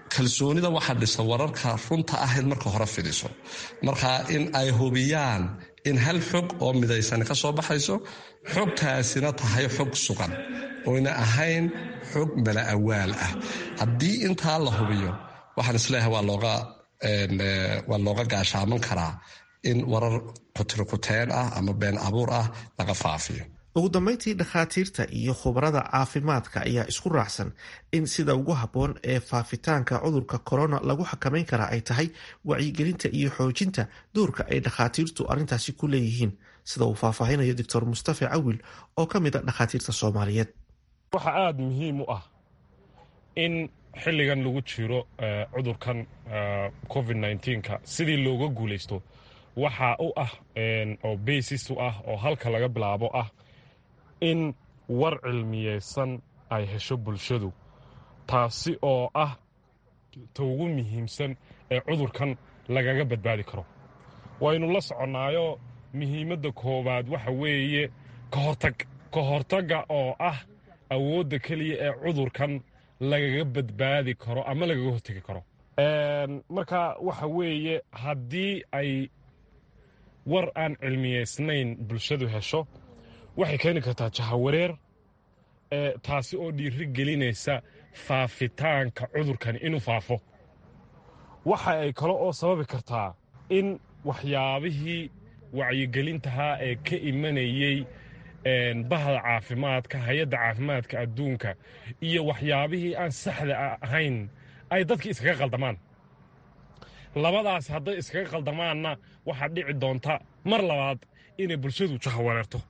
kalsoonida waxaa dhisa wararka runta ahayd marka hore fidiso. marka in ay hubiyaan in hal xog oo midaysan ka soo baxayso, xogtaasina tahay xog sugan oyna ahayn xog mala awaal ah. haddii intaa la hubiyo waxaan isleeyahay waa looga waa looga gaashaaman karaa in warar kutirkuteen ah ama been abuur ah laga faafiyo. ugu dambeyntii dhakhaatiirta iyo khubarada caafimaadka ayaa isku raacsan in sida ugu habboon ee faafitaanka cudurka corona lagu xakamayn karaa ay tahay wacyigelinta iyo xoojinta doorka ay dhakhaatiirtu arrintaasi ku leeyihiin, sida uu faahfaahinayo doctor mustafa cawil oo ka mid a dhakhaatiirta Soomaaliyeed. waxa aad muhiim u ah in xilligan lagu jiro cudurkan covid nineteen-ka sidii looga guulaysto waxa u ah oo basis u ah oo halka laga bilaabo ah in war cilmiyeysan ay hesho bulshadu, taasi oo ah ta ugu muhiimsan ee cudurkan lagaga badbaadi karo. waynu la soconnaayo muhiimadda koowaad waxa weeye ka hortag ka hortagga oo ah awoodda keliya ee cudurkan lagaga badbaadi karo ama lagaga hortegi karo. marka waxa weeye haddii ay war aan cilmiyeysnayn bulshadu hesho waxay keeni kartaa jahawareer, taasi oo dhiiri gelinaysa faafitaanka cudurkan inuu faafo. waxa ay kale oo sababi kartaa in waxyaabihii wacyigelintahaa ee ka imanayey bahda caafimaadka, hay-adda caafimaadka adduunka iyo waxyaabihii aan saxda ahayn ay dadkii iskaga qaldamaan. labadaas hadday iskaga qaldamaanna waxaa dhici doonta mar labaad inay bulshadu jahawareerto,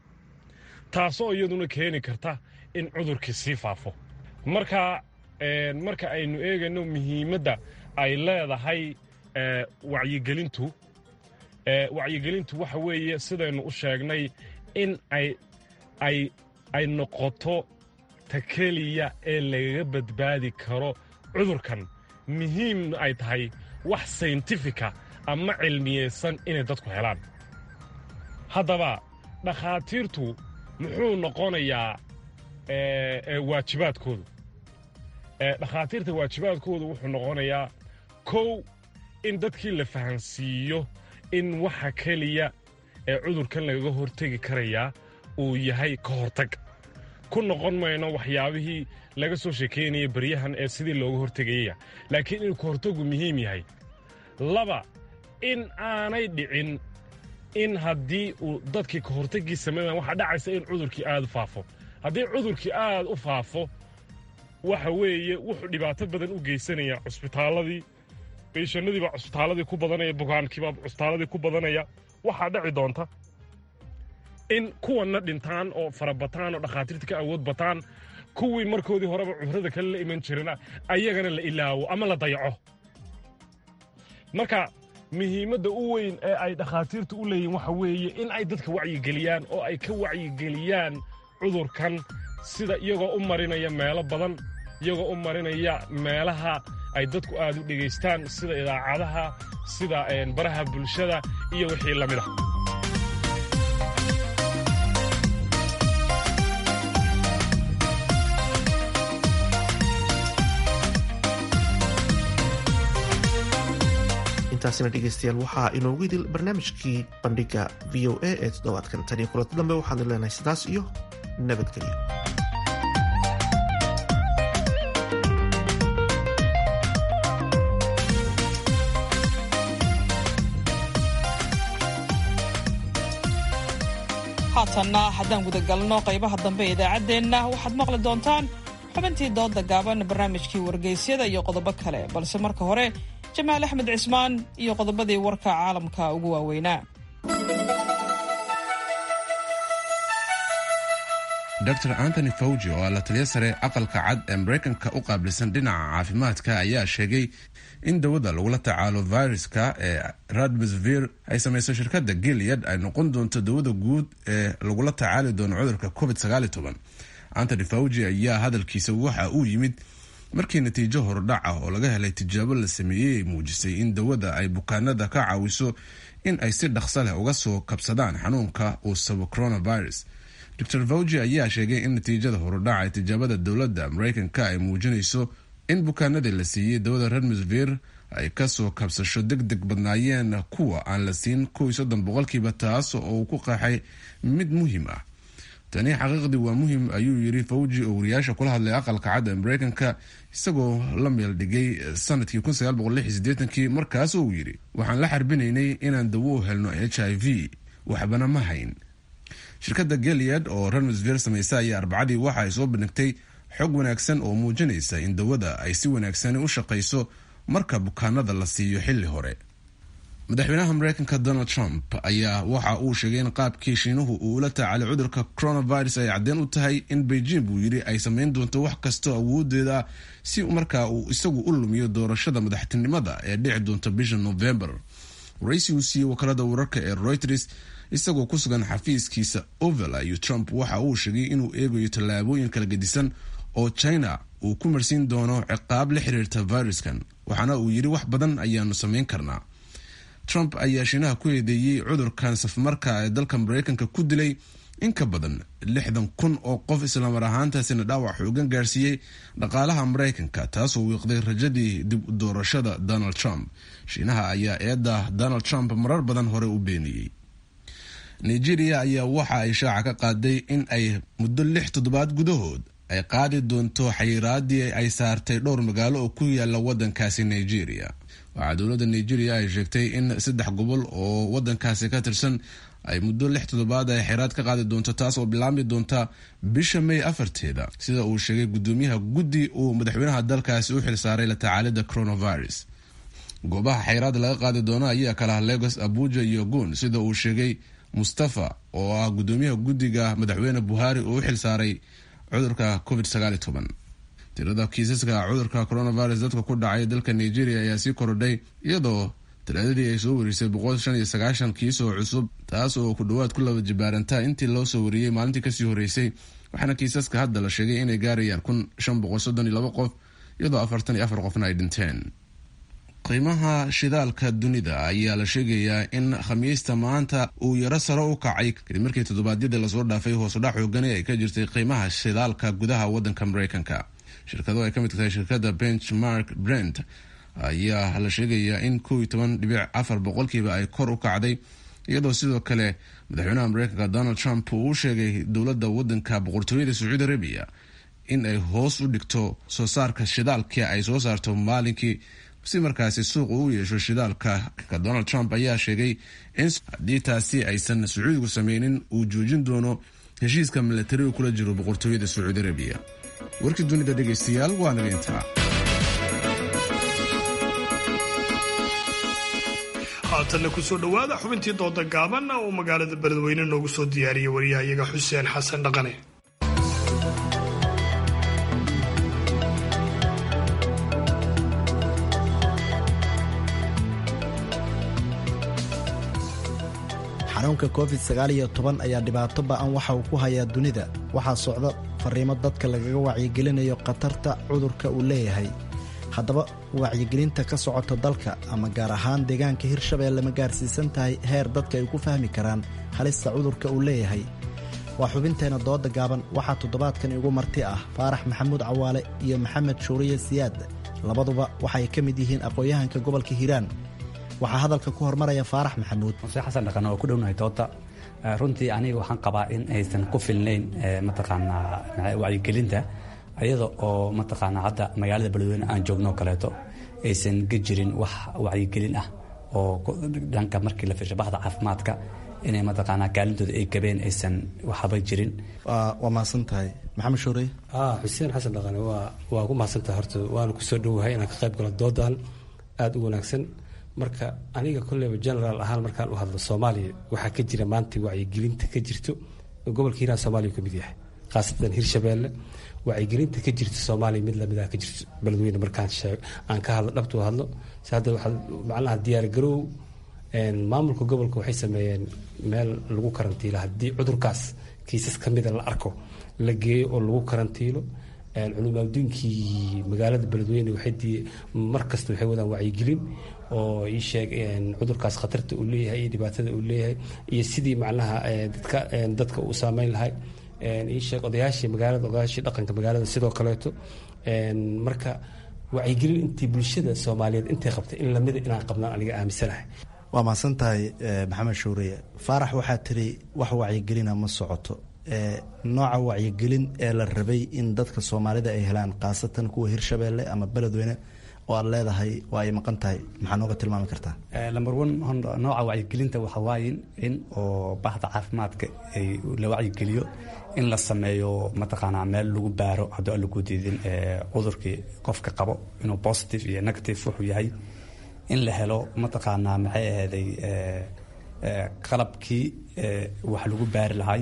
taasoo iyaduna keeni karta in cudurkii sii faafo. marka marka aynu eegayno muhiimadda ay leedahay wacyigelintu wacyigelintu waxa weeye sidaynu u sheegnay in ay ay ay noqoto ta keliya ee lagaga badbaadi karo cudurkan. muhiimna ay tahay wax sayntifika ama cilmiyeysan inay dadku helaan. haddaba dhakhaatiirtu muxuu noqonayaa waajibaadkoodu? dhakhaatiirta waajibaadkoodu wuxuu noqonayaa kow, in dadkii la fahansiiyo in waxa keliya ee cudurkan lagaga hortegi karayaa uu yahay ka hortag. ku noqon mayno waxyaabihii laga soo sheekeynaya baryahan ee sidii looga hortegayaya, laakiin inuu ka hortagu muhiim yahay. laba, in aanay dhicin in haddii uu dadkii ka hortagii sameynaya waxaa dhacaysa in cudurkii aad u faafo. haddii cudurkii aad u faafo waxa weeye wuxuu dhibaato badan u geysanaya cusbitaaladii, beeshannadiibaa cusbitaaladii ku badanaya, bukaankiibaa cusbitaaladii ku badanaya. waxaa dhici doonta in kuwanna dhintaan oo farabataan oo dhakhaatiirta ka awood bataan, kuwii markoodii horeba cudurrada kale la iman jirana ayagana la ilaawo ama la dayaco. marka muhiimadda u weyn ee ay dhakhaatiirtu u leeyihin waxa weeye in ay dadka wacyigeliyaan oo ay ka wacyigeliyaan cudurkan, sida iyagoo u marinaya meelo badan, iyagoo u marinaya meelaha ay dadku aad u dhegaystaan, sida idaacadaha, sida baraha bulshada iyo wixii la mid ah. intaasina dhegeystayaal waxaa inoogu idil barnaamijkii bandhiga v o a ee toddobaadkan. tan iyo kulanti dambe waxaanu leenahay sidaas iyo nabadgelyo. haatanna haddaan gudagalno qaybaha dambe ee idaacaddeenna waxaad maqli doontaan xubintii dooda gaaban, barnaamijkii wargeysyada iyo qodobo kale, balse marka hore jamaal axmed cismaan iyo qodobadii warka caalamka ugu waaweynaa. dr antony fauji oo la taliya sare aqalka cad ee maraykanka u qaabilsan dhinaca caafimaadka ayaa sheegay in dawada lagula tacaalo viruska ee radmsvir ay samayso shirkadda gilead ay noqon doonto dawada guud ee lagula tacaali doono cudurka covid sagaal toban. antony fauji ayaa hadalkiisa waxa uu yimid markii natiijo hordhac ah oo laga helay tijaabo la sameeyey ay muujisay in dawada ay bukaanada ka caawiso in ay si dhaqso leh uga soo kabsadaan xanuunka uu sabo coronavirus. dr fauji ayaa sheegay in natiijada horudhaca ee tijaabada dowladda maraykanka ay muujinayso in bukaanadii la siiyey dawada radmsvir ay kasoo kabsasho deg deg badnaayeen kuwa aan la siin kow iyo soddon boqolkiiba, taas oo uu ku qeexay mid muhiim ah. tani xaqiiqdii waa muhiim ayuu yiri Fauci oo wariyaasha kula hadlay aqalka cad ee Mareykanka isagoo la meel dhigay sanadkii kun sagaal boqol lix iyo siddeetan markaas uu yiri waxaan la xarbinaynay inaan dawo u helno H I V waxbana ma hayn. shirkadda Gilead oo Remdesivir samaysay ayaa Arbacadii waxa ay soo bandhigtay xog wanaagsan oo muujinaysa in dawada ay si wanaagsan u shaqayso marka bukaanada la siiyo xilli hore. madaxweynaha Mareykanka Donald Trump ayaa waxa uu sheegay in qaabkii Shiinuhu uu la tacaalay cudurka coronavirus ay cadeen u tahay in Beijing buu yiri ay sameyn doonto wax kasta awoodeeda si markaa uu isagu u lumiyo doorashada madaxtinimada ee dhici doonta bisha November. Raisi uu siiyey wakaalada wararka ee Reuters isagoo ku sugan xafiiskiisa Oval ayuu Trump waxa uu sheegay inuu eegayo tallaabooyin kala gedisan oo China uu ku marsiin doono ciqaab la xiriirta viruskan, waxaana uu yiri wax badan ayaanu sameyn karnaa. Trump ayaa Shiinaha ku eedeeyay cudurkan safmarka ee dalka Mareykanka ku dilay in ka badan lixdan kun oo qof isla mar ahaantaasina dhaawac xoogan gaarsiiyey dhaqaalaha Mareykanka, taasoo wiiqday rajadii dib u doorashada Donald Trump. Shiinaha ayaa eedda Donald Trump marar badan hore u beeniyey. Nigeria ayaa waxa ay shaaca ka qaaday in ay muddo lix toddobaad gudahood ay qaadi doonto xayiraadii ay saartay dhowr magaalo oo ku yaala wadankaasi Nigeria. waxaa dowladda Nigeria ay sheegtay in saddex gobol oo wadankaasi ka tirsan ay muddo lix toddobaad ay xayiraad ka qaadi doonto, taas oo bilaabmi doonta bisha May afarteeda, sida uu sheegay gudoomiyaha guddi uu madaxweynaha dalkaasi u xilsaaray la tacaalida coronavirus. goobaha xayiraad laga qaadi doono ayaa kala Lagos, Abuja iyo Gun, sida uu sheegay Mustafa oo ah gudoomiyaha guddiga madaxweyne Buhari oo u xilsaaray cudurka covid sagaal iyo toban. tirada kiisaska cudurka coronavirus dadka ku dhacay dalka Nigeria ayaa sii korodhay iyadoo tiradii ay soo warisay boqol shan iyo sagaashan kiis oo cusub, taas oo ku dhawaad ku laba jibaaranta intii loo soo wariyay maalintii kasii horeysay, waxaana kiisaska hadda la sheegay inay gaarayaan kun shan boqol soddon iyo laba qof iyadoo afartan iyo afar qofna ay dhinteen. qiimaha shidaalka dunida ayaa la sheegayaa in khamiista maanta uu yaro sare u kacay kadib markii toddobaadyadii lasoo dhaafay hoos u dhac xoogani ay ka jirtay qiimaha shidaalka gudaha wadanka Mareykanka. shirkado ay ka mid tahay shirkadda Benchmark Brent ayaa la sheegayaa in kow iyo toban dhibic afar boqolkiiba ay kor u kacday, iyadoo sidoo kale madaxweynaha Mareykanka Donald Trump uu sheegay dowladda wadanka boqortooyada Sacuudi Arabia in ay hoos u dhigto soo saarka shidaalka ay soo saarto maalinkii si markaasi suuq u yeesho shidaalka. Donald Trump ayaa sheegay in haddii taasi aysan Sacuudigu sameynin uu joojin doono heshiiska milatari uu kula jiro boqortooyada Sacuudi Arabia. warkii dunida dhegaystayaal waa naga intaa. haatanna ku soo dhowaada xubintii dooda gaaban oo magaalada beledweyne noogu soo diyaariyay wariyahayaga Xuseen Xasan Dhaqane. xanuunka covid sagaal iyo toban ayaa dhibaato ba'an waxa uu ku hayaa dunida. waxaa socda fariimo dadka lagaga wacyigelinayo khatarta cudurka uu leeyahay. haddaba wacyigelinta ka socota dalka ama gaar ahaan deegaanka Hirshabeelle ma gaarsiisan tahay heer dadka ay ku fahmi karaan halista cudurka uu leeyahay? waa xubinteena dooda gaaban. waxaa toddobaadkan igu marti ah Faarax Maxamuud Cawaale iyo Maxamed Shuuriye Siyaad, labaduba waxay ka mid yihiin aqoon-yahanka gobolka Hiiraan. waxaa hadalka ku hormaraya Faarax Maxamuud. Xuseen Xasan Dhaqane oo ku dhownahay doodda. runtii aniga waxaan qabaa in aysan ku filnayn mataqaanaa wacyigelinta, iyada oo mataqaanaa hadda magaalada beledweyne aan joogno kaleeto aysan ka jirin wax wacyigelin ah oo dhanka markii la fiirsho baxda caafimaadka inay mataqaanaa kaalintooda ay gabeen aysan waxba jirin. waa mahadsan tahay Maxamed Shuuriye. Xuseen Xasan Dhaqane waa waa ku mahadsan tahay horta, waana ku soo dhowahay inaan ka qayb galo doodan aad u wanaagsan. marka aniga kolleyba general ahaan markaan u hadlo Soomaaliya waxaa ka jira maanta wacyigelinta ka jirto gobolka Hiiraan Soomaaliya ka mid yahay, khaasatan Hirshabeelle. wacyigelinta ka jirta Soomaaliya mid lamid ah ka jirto beledweyne markaan sheeg aan ka hadlo dhabto hadlo si hadda waxa macnaha diyaar garow maamulka gobolka waxay sameeyeen meel lagu karantiilo haddii cudurkaas kiisas ka mid la arko la geeyo oo lagu karantiilo. culumaaduunkii magaalada beledweyne waxay markasta waxay wadaan wacyigelin oo ii sheeg cudurkaas khatarta uu leeyahay iyo dhibaatada uu leeyahay iyo sidii macnaha dadka dadka uu saameyn lahay. ii sheeg odayaashii magaalada odayaashii dhaqanka magaalada sidoo kaleeto. marka wacyigelin intii bulshada soomaaliyeed intay qabtay in lamida inaan qabnaan aniga aaminsanahay. waa mahadsan tahay maxamed shuuriye. faarax waxaa tiri wax wacyigelina ma socoto. nooca wacyigelin ee la rabay in dadka soomaalida ay helaan khaasatan kuwa hirshabeelle ama beledweyne oo aad leedahay waa ay maqan tahay, maxaa nooga tilmaami kartaa? number one nooca wacyigelinta waxa waaye in oo bahda caafimaadka ay la wacyigeliyo in la sameeyo mataqaanaa meel lagu baaro haddii aan lagu diidin cudurkii qofka qabo inuu positive iyo negative wuxuu yahay, in la helo mataqaanaa maxay ahaaday qalabkii wax lagu baari lahay,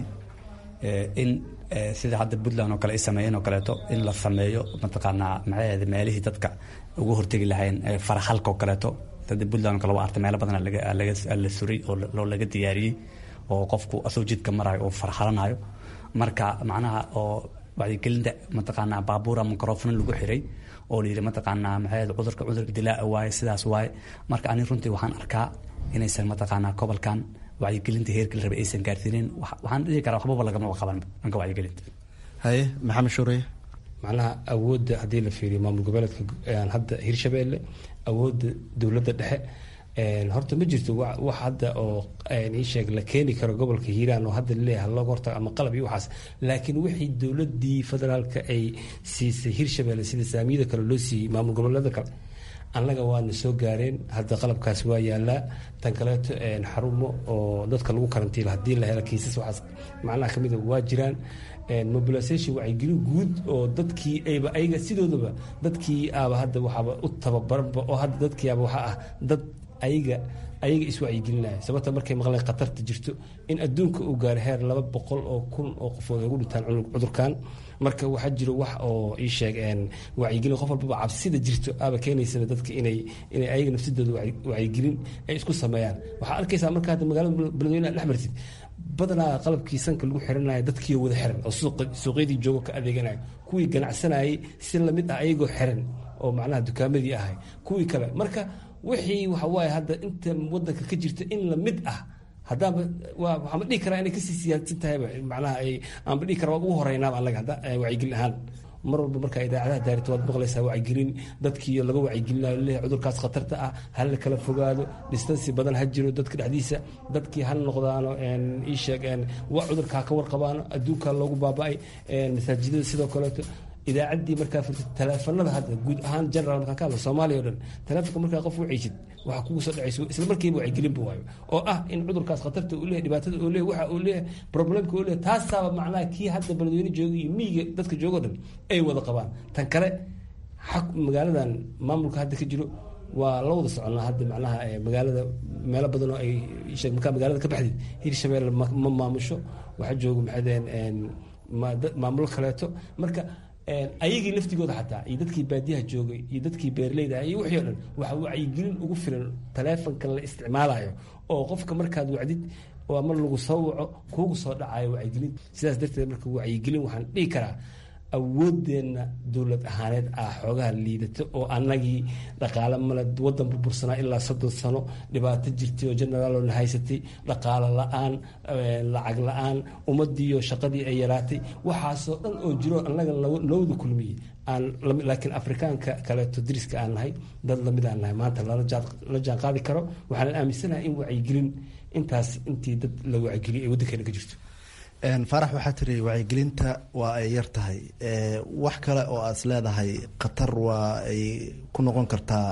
in sida hadda Puntland oo kale ay sameeyeen oo kaleeto in la sameeyo mataqaanaa maxay ahaaday meelihii dadka ugu hortagi lahayn faraxalka oo kaleeto. dadda Puntland kale waa artay meelo badan laga la suray oo loo laga diyaariyey oo qofku asoo jidka marayo oo farxalanayo. marka macnaha oo wacyigelinta mataqaanaa baabuura microphone lagu xiray oo la yiri mataqaanaa maxay cudurka cudurka dilaa waaye sidaas waaye. marka ani runtii waxaan arkaa inaysan mataqaanaa gobolkan wacyigelinta heerka la rabay aysan gaarsiinin. waxaan dhihi karaa waxba lagama qaban dhanka wacyigelinta. haye maxamed shuuriye. macnaha awoodda haddii la fiiriyo maamul goboleedka hadda hirshabeelle, awoodda dowladda dhexe horta ma jirto wax hadda oo ii sheeg la keeni karo gobolka hiiraan oo hadda leeyahay looga hortago ama qalab iyo waxaas. laakiin wixii dowladdii federaalka ay siisay hirshabeelle sida saamiyada kale loo siiyey maamul goboleeda kale annaga waana soo gaareen. hadda qalabkaas waa yaalaa. tan kaleeto xarumo oo dadka lagu karantiilo haddii la helo kiisas waxaas macnaha kamid a waa jiraan. mobilisation wacyigelin guud oo dadkii ayba ayaga sidoodaba dadkii aaba hadda waxaaba u tababaranba oo hadda dadkii aaba waxaa ah dad ayaga ayaga iswacyigelinaya. sababta markay maqleen khatarta jirto in adduunka uu gaaro heer laba boqol oo kun oo qofood ay ugu dhintaan cudurkan. marka waxaa jiro wax oo ii sheeg wacyigelin qof walbaba cabsida jirto aaba keenaysaba dadka inay inay ayaga nafsidooda wacyigelin ay isku sameeyaan. waxaa arkaysaa marka hadda magaalada beledweyne aad dhex martid badanaa qalabkii sanka lagu xiranaya dadkii wada xiran oo suuqyadii joogo ka adeeganaya, kuwii ganacsanayay si lamid ah ayagoo xiran oo macnaha dukaamadii ahay kuwii kale. marka wixii waxa waaye hadda inta wadanka ka jirta in lamid ah haddaanba waa waxaan dhihi karaa inay kasii siyaadsan tahayba macnaha ay aanba dhihi karaa waa ugu horeynaaba annaga hadda wacyigelin ahaan. mar walba markaa idaacadaha daarito waad maqlaysaa wacyigelin dadkii laga wacyigelinayo leeyahay cudurkaas khatarta ah hal la kala fogaado, distansi badan ha jiro dadka dhexdiisa, dadkii ha noqdaano ii sheeg waa cudurkaa ka warqabaano, adduunkaa loogu baaba'ay, masaajidada sidoo kaleeto. idaacaddii markaa furtay taleefanada hadda guud ahaan general markaa ka hadla soomaaliya o dhan taleefonka markaa qof wacaysid waxaa kugu soo dhacayso isla markiiba wacyigelinba waayo oo ah in cudurkaas khatarta uu leeyahay, dhibaatada uu leeyahay, waxa uu leeyahay, problemka uu leeyahay. taasaaba macnaha kii hadda beledweyne jooga iyo miyiga dadka joogo dhan ay wada qabaan. tan kale xaq magaaladan maamulka hadda ka jiro waa la wada soconnaa hadda macnaha magaalada meelo badan oo ay sheeg markaa magaalada ka baxdid hirshabeelle ma maamusho waxaa jooga maxaydeen maamulo kaleeto. marka ayagii laftigooda xataa iyo dadkii baadiyaha joogay iyo dadkii beerleyda iyo wixii o dhan waxa wacyigelin ugu filan taleefonkan la isticmaalayo oo qofka markaad wacdid oo mar lagu soo waco kuugu soo dhacayo wacyigelin. sidaas darteed marka wacyigelin waxaan dhihi karaa awoodeenna dowlad ahaaneed ah xoogaha liidato oo annagii dhaqaale male wadan burbursanaa ilaa soddon sano dhibaato jirtay oo generaalona haysatay dhaqaale la-aan lacag la-aan ummadiiyo shaqadii ay yaraatay waxaasoo dhan oo jiro annaga lowda kulmiyey aan laakiin afrikaanka kaleeto dariska aan nahay dad lamid aan nahay maanta la jaan qaadi karo. waxaan aaminsanahay in wacyigelin intaas intii dad la wacyigeliyo ay waddankeena ka jirto. faarax waxaa tiri wacyigelinta waa ay yar tahay. wax kale oo aad is leedahay khatar waa ay ku noqon kartaa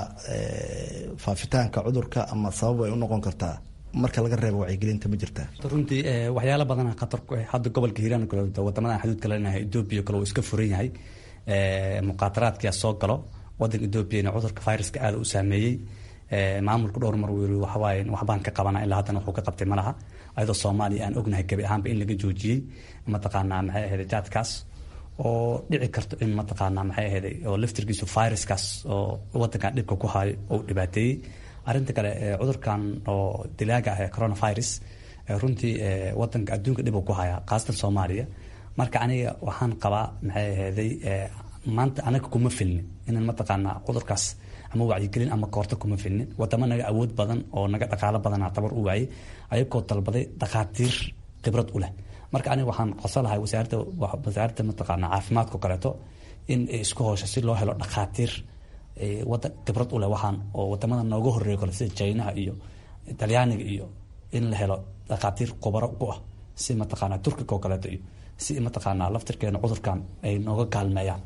faafitaanka cudurka ama sabab ay u noqon kartaa marka laga reebo wacyigelinta ma jirtaa? runtii waxyaalo badan khatar ku ah. hadda gobolka hiiraan kale wadamada xuduudka leenahay Ethiopia kale uu iska furan yahay, muqaataraadka soo galo wadanka Ethiopia cudurka viruska aad u saameeyay. maamulku dhowr mar wuu waxa waaye waxbaan ka qabana ilaa haddana wuxuu ka qabtay malaha ayadoo Soomaaliya aan ognahay gabi ahaanba in laga joojiyey mataqaanaa maxay ahayd jaadkaas oo dhici karto in mataqaanaa maxay ahayd oo laftirkiisu viruskaas oo wadankan dhibka ku hayo oo dhibaateeyay. arrinta kale cudurkan oo dilaaga ah ee coronavirus runtii wadanka adduunka dhib ku haya qaasatan Soomaaliya. marka aniga waxaan qabaa maxay ahayd maanta anaga kuma filni inaan mataqaanaa cudurkaas ama wacyigelin ama koorto kuma filnin. wadamo naga awood badan oo naga dhaqaalo badan tabar u waayay ayagoo dalbaday dhaqaatiir khibrad u leh. marka aniga waxaan qosolahay wasaaradda wasaaradda mataqaanaa caafimaadka kaleeto in ay isku hoosho si loo helo dhaqaatiir wadan khibrad u leh waxaan oo wadamada nooga horeeyo kale sida Chinaha iyo Talyaaniga iyo in la helo dhaqaatiir khubaro ku ah si mataqaanaa Turkiga oo kaleeto iyo si mataqaanaa laftirkeena cudurkan ay nooga kaalmeeyaan.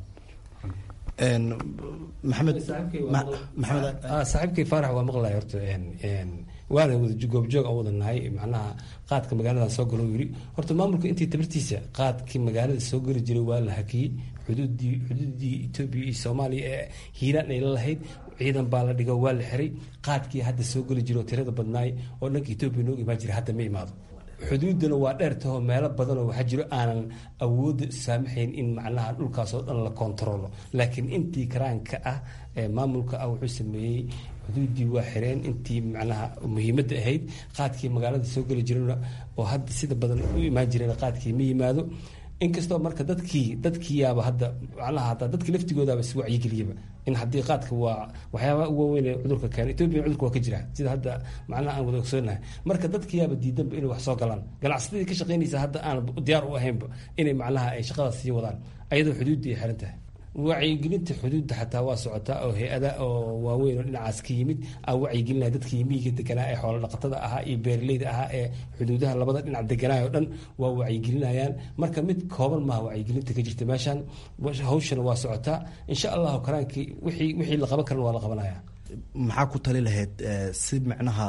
maxamed maxamed saaxiibkii Faarax waa maqlay horta een waana wada goobjoog oo wada nahay macnaha qaadka magaalada soo galo yiri horta maamulka intii tabartiisa qaadkii magaalada soo gali jiray waa la hakiyay xuduudii xuduudii Itoobiya iyo Soomaaliya ee hiiraan ay lahayd ciidan baa la dhigo waa la xiray qaadkii hadda soo gali jiray tirada badnaay oo dhanka Itoobiya nooga imaan jiray hadda ma imaado xuduudana waa dheertaho meelo badan oo waxa jiro aanan awood saamaxayn in macnaha dhulkaas oo dhan la kontrolo laakiin intii karaanka ah ee maamulka ah wuxuu sameeyay xuduudii waa xireen intii macnaha muhiimadda ahayd qaadkii magaalada soo gali jirayna oo hadda sida badan u imaan jireen qaadkii ma yimaado inkastoo marka dadkii dadkii yaaba hadda macnaha hadda dadkii laftigoodaaba is wacyigeliyaba in haddii qaadka waa waxyaabaha ugu weyn ee cudurka keena Itoobiya cudurka waa ka jira sida hadda macnaha aan wada ogsoonahay marka dadkii yaaba diidanba inay wax soo galaan ganacsatada ka shaqeynaysa hadda aan diyaar u ahaynba inay macnaha ay shaqada sii wadaan ayadoo xuduudii ay xiran tahay wacyigelinta xuduudda xataa waa socotaa oo hay-ada oo waaweyn oo dhinacaas ka yimid aa wacyigelinaya dadkii miyiga deganaa ee xoolo dhaqatada ahaa iyo beeraleyda ahaa ee xuduudaha labada dhinac deganaa oo dhan waa wacyigelinayaan marka mid kooban maaha wacyigelinta ka jirta meeshaan hawshana waa socotaa insha allahu karaankii wixii wixii la qaban karana waa la qabanaya. maxaa ku tali lahayd si macnaha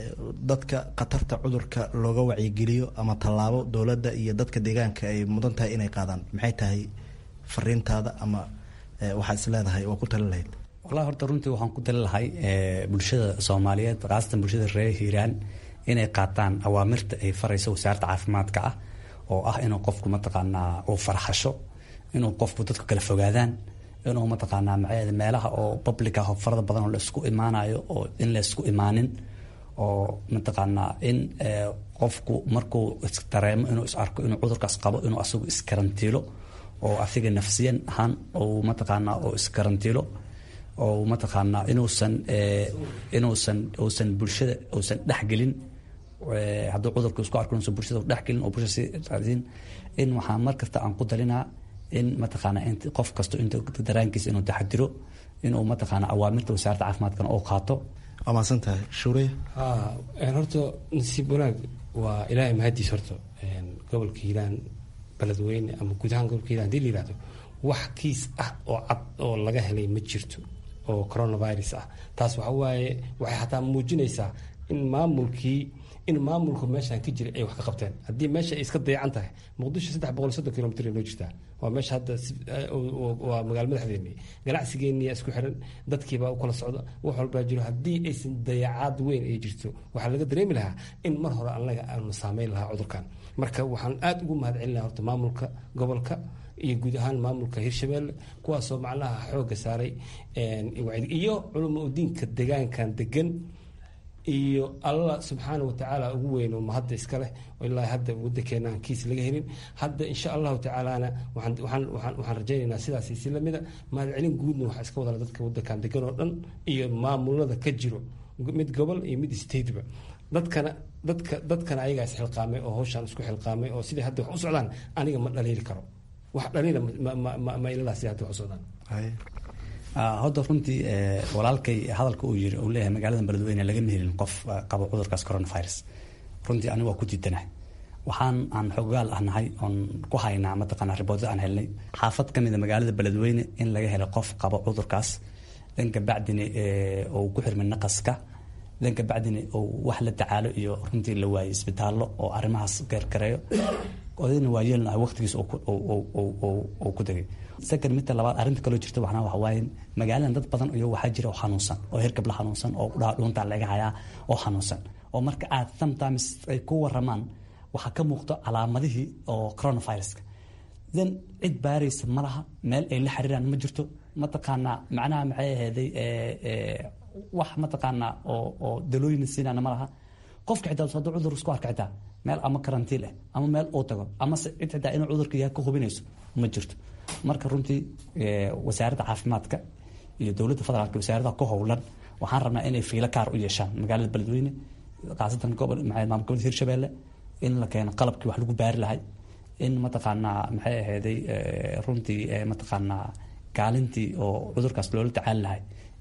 dadka khatarta cudurka looga wacyigeliyo ama tallaabo dowladda iyo dadka deegaanka ay mudan tahay inay qaadaan maxay tahay fariintaada ama waxaa is leedahay oo ku tali lahayd? wallahi horta runtii waxaan ku tali lahay bulshada Soomaaliyeed khaasatan bulshada reer Hiiraan inay qaataan awaamirta ay farayso wasaaradda caafimaadka ah oo ah inuu qofku mataqaanaa uu farxasho inuu qofku dadku kala fogaadaan inuu mataqaanaa macayada meelaha oo public ah oo farada badan oo la isku imaanayo oo in la isku imaanin oo mataqaanaa in qofku markuu dareemo inuu is arko inuu cudurkaas qabo inuu asagu iskarantiilo oo asiga nafsiyan ahaan oo mataqaanaa oo iskarantiilo oo mataqaanaa inuusan inuusan uusan bulshada uusan dhexgelin hadduu cudurku isku arko inuusan bulshada dhexgelin oo bulshada in waxaa mar kasta aan ku dalinaa in mataqaanaa in qof kasto inta daraankiisa inuu taxadiro inuu mataqaanaa awaamirta wasaaradda caafimaadkana oo qaato. waa mahadsan tahay Shuuriye. haa horta nasiib wanaag waa ilaahay mahadiis horta gobolka Hiiraan baladweyne ama guud ahaan gobolka Hiiraan hadii la yiraahdo wax kiis ah oo cad oo laga helay ma jirto oo coronavirus ah taas waxa waaye waxay xataa muujinaysaa in maamulkii in maamulku meeshaan ka jiray ay wax ka qabteen haddii meesha ay iska dayacan tahay Muqdisho saddex boqol iyo soddon kilomitir ay noo jirtaa waa meesha hadda waa magaalo madaxdeennii ganacsigeennii isku xiran dadkiibaa u kala socda wax walbaa jiro haddii aysan dayacaad weyn ay jirto waxaa laga dareemi lahaa in mar hore annaga aanu saameyn lahaa cudurkan marka waxaan aada ugu mahadcelinaha horta maamulka gobolka iyo guud ahaan maamulka Hirshabeelle kuwaasoo macnaha xooga saaray iyo culamo diinka deegaankan degan iyo Allah subhanahu wa ta'ala ugu weyn oo mahad iska leh wallahi hadda wadankeena aan kiis laga helin hadda insha Allah ta'ala waxaan waxaan waxaan waxaan rajaynaynaa sidaas si lamida mahadcelin guudna waxa iska wada dadka wadankan degan oo dhan iyo maamulada ka jiro mid gobol iyo mid state-ba dadkana dadka dadkana ayaga is xilqaamay oo hawshan isku xilqaamay oo sidii hadda wax u socdaan aniga ma dhaliili karo wax dhaliila ma ma ma ilaa si hadda wax u socdaan. hadda runtii walaalkay hadalka uu yiri uu leeyahay magaalada Beledweyne laga mehelin qof qabo cudurkaas coronavirus runtii anigu waa ku diidanahay waxaan aan xogaal ahnahay on ku haynaa mataqaanaa ribood aan helnay xaafad kamid ah magaalada Beledweyne in laga helo qof qabo cudurkaas danka bacdina oo ku xirmay naqaska danka bacdina oo wax la tacaalo iyo runtii la waayay isbitaallo oo arimahaas gaargareeyo odayna waa yeelnahay waqtigiis oo oo oo ku tagay second mid labaad arinta kale jirta waxna waxa waaye magaaladan dad badan iyo waxa jira oo xanuunsan oo heerkab la xanuunsan oo dhaar dhunta laga hayaa oo xanuunsan oo marka aad sometimes ay ku waramaan waxa ka muuqdo calaamadihii oo coronavirus then cid baaris malaha meel ay la xiriiraan ma jirto ma taqaana macnaha maxay ahaday ee wax ma taqaana oo oo dalooyin siinana malaha qofka xitaa soo cudur isku arkayta meel ama karantiil ah ama meel oo tago ama cid xitaa inuu cudurka yahay ka hubinayso ma jirto marka runtii wasaaradda caafimaadka iyo dawladda federaalka wasaaradda ku howlan waxaan rabnaa inay fiilo kaar u yeeshaan magaalada Beledweyne qaasatan gobol maxay maamulka Hirshabeelle in la keeno qalabkii wax lagu baari lahay in ma taqaana maxay ahaday runtii ma taqaana kaalintii oo cudurkaas loola tacaal lahay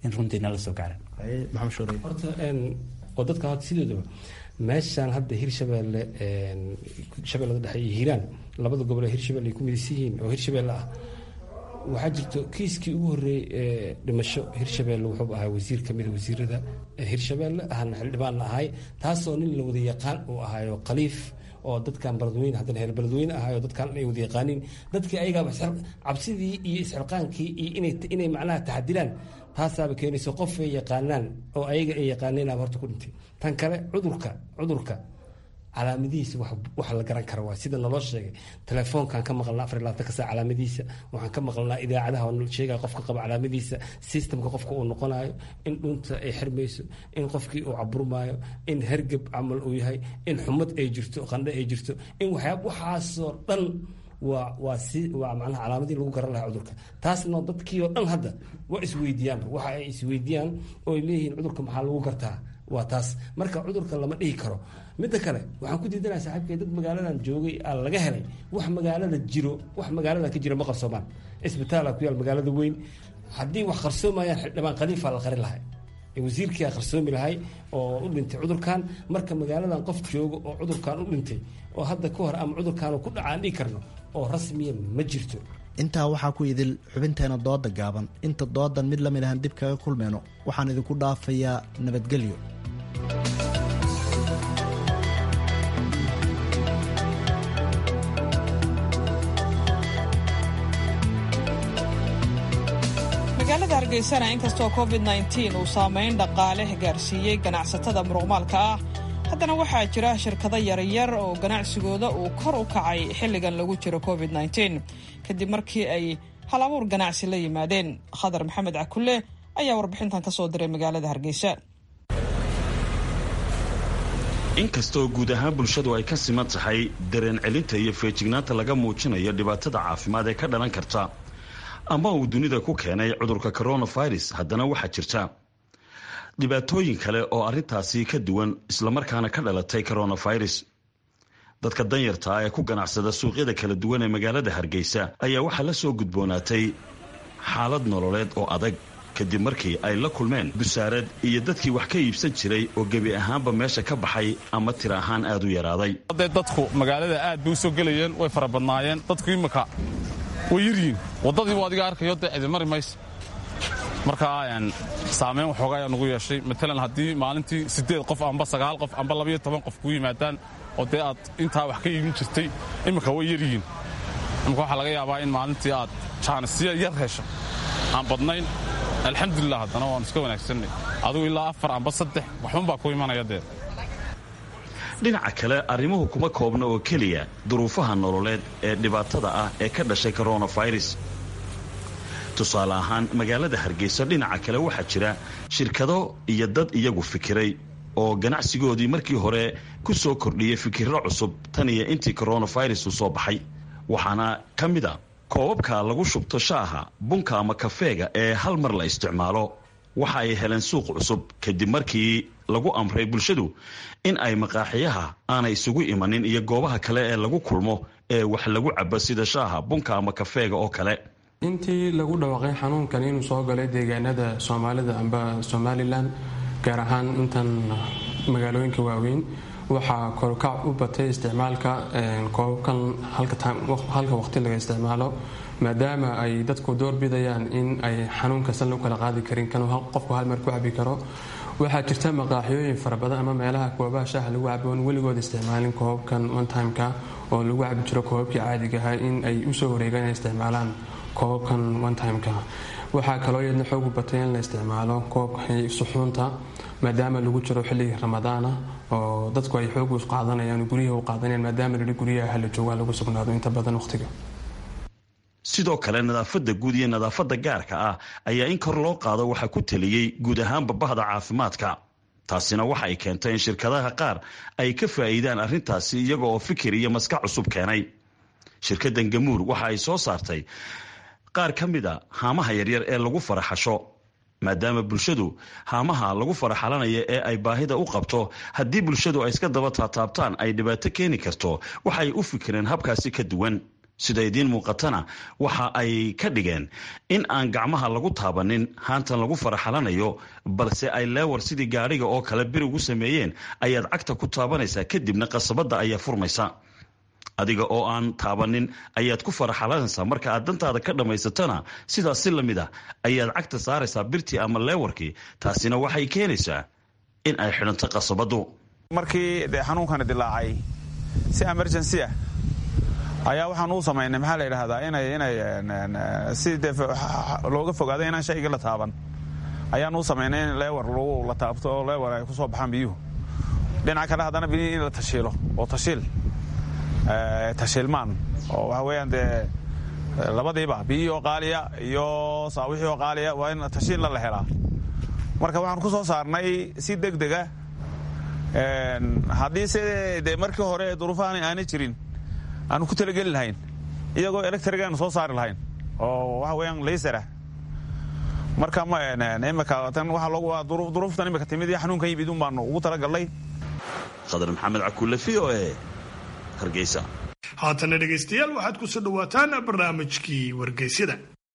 in runtii nala soo gaaran. horta oo dadka hadda sidoodaba meeshaan hadda hirshabeelle shabeellada dhexe iyo hiiraan labada gobol ee hirshabeelle ay ku midaysan yihiin oo hirshabeelle ah waxaa jirto kiiskii ugu horreeyey ee dhimasho hirshabeelle wuxuu ahaa wasiir ka mida wasiirada hirshabeelle ahna xildhibaanna ahay taasoo nin la wada yaqaan uu ahaayo khaliif oo dadkan baladweyne haddana heer baladweyne ahayo dadkan ay wada yaqaaniin dadkii ayagaaba cabsidii iyo isxilqaankii iyo inay inay macnaha taxadilaan taasaaba keenayso qof ay yaqaanaan oo ayaga ay yaqaaneenaaba horta ku dhintay tan kale cudurka cudurka calaamadihiisa wax la garan karo waa sida naloo sheegay telefoonkan ka maqalnaa afar iyo labaatanka saac calaamadiisa waxaan ka maqalnaa idaacadaha oo sheegaya qofka qaba calaamadiisa systemka qofka uu noqonayo in dhunta ay xirmayso in qofkii uu caburmaayo in hergab camal uu yahay in xumad ay jirto qandho ay jirto in waxyaab waxaasoo dhan waa waa si waa macnaha calaamadii lagu garan lahaa cudurka taasna dadkii oo dhan hadda waa isweydiiyaanba waxa ay isweydiiyaan oo ay leeyihiin cudurka maxaa lagu gartaa waa taas marka cudurka lama dhihi karo midda kale waxaan ku diidanaha saaxiibkay dad magaaladan joogay aa laga helay wax magaalada jiro wax magaalada ka jira ma qarsoomaan isbitaala ku yaal magaalada weyn haddii wax qarsoomayaan xildhibaan khaliifa la qarin lahay wasiirkii aa qarsoomi lahay oo u dhintay cudurkan marka magaaladan qof joogo oo cudurkan u dhintay oo hadda ka hor ama cudurkan ku dhacaan dhihi karno oo rasmiya ma jirto. intaa waxaa ku idil xubinteena dooda gaaban inta doodan mid lamid ahan dib kaga kulmayno waxaan idinku dhaafayaa nabadgelyo. magaalada hargeysana inkastoo covid nneteen uu saameyn dhaqaale gaarsiiyey ganacsatada muruqmaalka ah haddana waxaa jira shirkado yaryar oo ganacsigooda uu kor u kacay xilligan lagu jiro covid nneteen kadib markii ay hal abuur ganacsi la yimaadeen. khadar maxamed cakulle ayaa warbixintan ka soo diray magaalada hargeysa. inkastoo guud ahaan bulshadu ay ka siman tahay dareen celinta iyo feejignaanta laga muujinayo dhibaatada caafimaad ee ka dhalan karta ama uu dunida ku keenay cudurka coronavirus, haddana waxaa jirta dhibaatooyin kale oo arrintaasi ka duwan islamarkaana ka dhalatay coronavirus. dadka danyarta ah ee ku ganacsada suuqyada kala duwan ee magaalada hargeysa ayaa waxaa la soo gudboonaatay xaalad nololeed oo adag kadib markii ay la kulmeen busaarad iyo dadkii wax ka iibsan jiray oo gebi ahaanba meesha ka baxay ama tir ahaan aad u yaraaday. hadday dadku magaalada aad bay u soo gelayeen way fara badnaayeen dadku imika way yaryihiin waddadii waa adiga arkayo dee cidi mari mayso markaa saameyn waxoogaa ayaa nugu yeeshay. matalan haddii maalintii siddeed qof amba sagaal qof amba labayo toban qof kuu yimaadaan oo dee aad intaa wax ka iibin jirtay imika way yaryihiin. imika waxaa laga yaabaa in maalintii aad jaanisyo yar hesho aan badnayn. alxamdulilah haddana waanu iska wanaagsanay adugu ilaa afar amba saddex waxunbaa ku imanaya dee. dhinaca kale arrimuhu kuma koobna oo keliya duruufaha nololeed ee dhibaatada ah ee ka dhashay coronavirus. tusaale ahaan magaalada hargeysa dhinaca kale waxaa jira shirkado iyo dad iyagu fikiray oo ganacsigoodii markii hore ku soo kordhiyey fikirro cusub tan iyo intii coronavirus u soo baxay. waxaana ka mid a koobabka lagu shubto shaaha bunka ama kafeega ee hal mar la isticmaalo. waxa ay heleen suuq cusub kadib markii lagu amray bulshadu in ay maqaaxiyaha aanay isugu imanin iyo goobaha kale ee lagu kulmo ee wax lagu cabo sida shaaha bunka ama kafeega oo kale. intii lagu dhawaaqay xanuunkan inuu soo galay deegaanada soomaalida amba somalilan gaar ahaan intan magaalooyinka waaweyn waxaa korkac u batay isticmaalka koobabkan halka waqti laga isticmaalo maadaama ay dadku doorbidayaan in ay xanuunka san lagu kala qaadi karin kan qofku hal mar ku cabi karo. waxaa jirta maqaaxyooyin fara badan ama meelaha koobaha shaaha lagu cabo oon weligood isticmaalin koobabkan ontimeka oo lagu cabi jiro koobabkii caadiga ahaa in ay usoo wareegaan inay isticmaalaan koobabkan ontimeka. waxaa kaloo iyadna xoogu batay in la isticmaalo koobka suxuunta maadaama lagu jiro xilligii ramadaana oo dadku ay xoogu isqaadanayaan guryaha u qaadanayaan maadaama lii guryaha hala joogaa lagu sugnaado inta badan waqtiga. sidoo kale nadaafadda guud iyo nadaafadda gaarka ah ayaa in kor loo qaado waxaa ku taliyey guud ahaanba bahda caafimaadka. taasina waxa ay keentay in shirkadaha qaar ay ka faa'iidaan arrintaasi iyaga oo fikir iyo maskax cusub keenay. shirkaddan gamuur waxa ay soo saartay qaar ka mid a haamaha yaryar ee lagu faraxasho maadaama bulshadu haamaha lagu faraxalanaya ee ay baahida u qabto haddii bulshadu ay iska daba taataabtaan ay dhibaato keeni karto waxay u fikireen habkaasi ka duwan. sida idiin muuqatana waxa ay ka dhigeen in aan gacmaha lagu taabanin haantan lagu faraxalanayo, balse ay leewar sidii gaadhiga oo kale bir ugu sameeyeen ayaad cagta ku taabanaysaa, kadibna qasabadda ayaa furmaysa. adiga oo aan taabanin ayaad ku faraxalanaysaa. marka aad dantaada ka dhammaysatana sidaas si la mid ah ayaad cagta saaraysaa birtii ama leewarkii. taasina waxay keenaysaa in ay xidhanto qasabaddu. markii dee xanuunkani dilaacay si emergency ah ayaa waxaan u samaynay maxaa la yidhaahdaa inay inay si dee looga fogaado inaan shayga la taaban ayaan u samaynay in leewar lagu la taabto oo leewar ay ku soo baxaan biyuhu. dhinaca kale haddana biyo in la tashiilo oo tashiil tashiilmaan oo waxa weeyaan dee labadiiba biyihii qaaliya iyo saawixii qaaliya waa in tashiil la helaa. marka waxaan ku soo saarnay si degdega haddii se dee markii hore duruufahan aanay jirin aanu ku talageli lahayn iyagoo electrigaanu soo saari lahayn oo waxa weeyaan laysara. marka ma imika tan waxa loogu duruuftan imika timid iyo xanuunkan yimid un baanu ugu talagalnay. khadar maxamed cakuule v o e hargeysa. haatana dhegaystayaal waxaad ku soo dhawaataan barnaamijkii wargeysyada.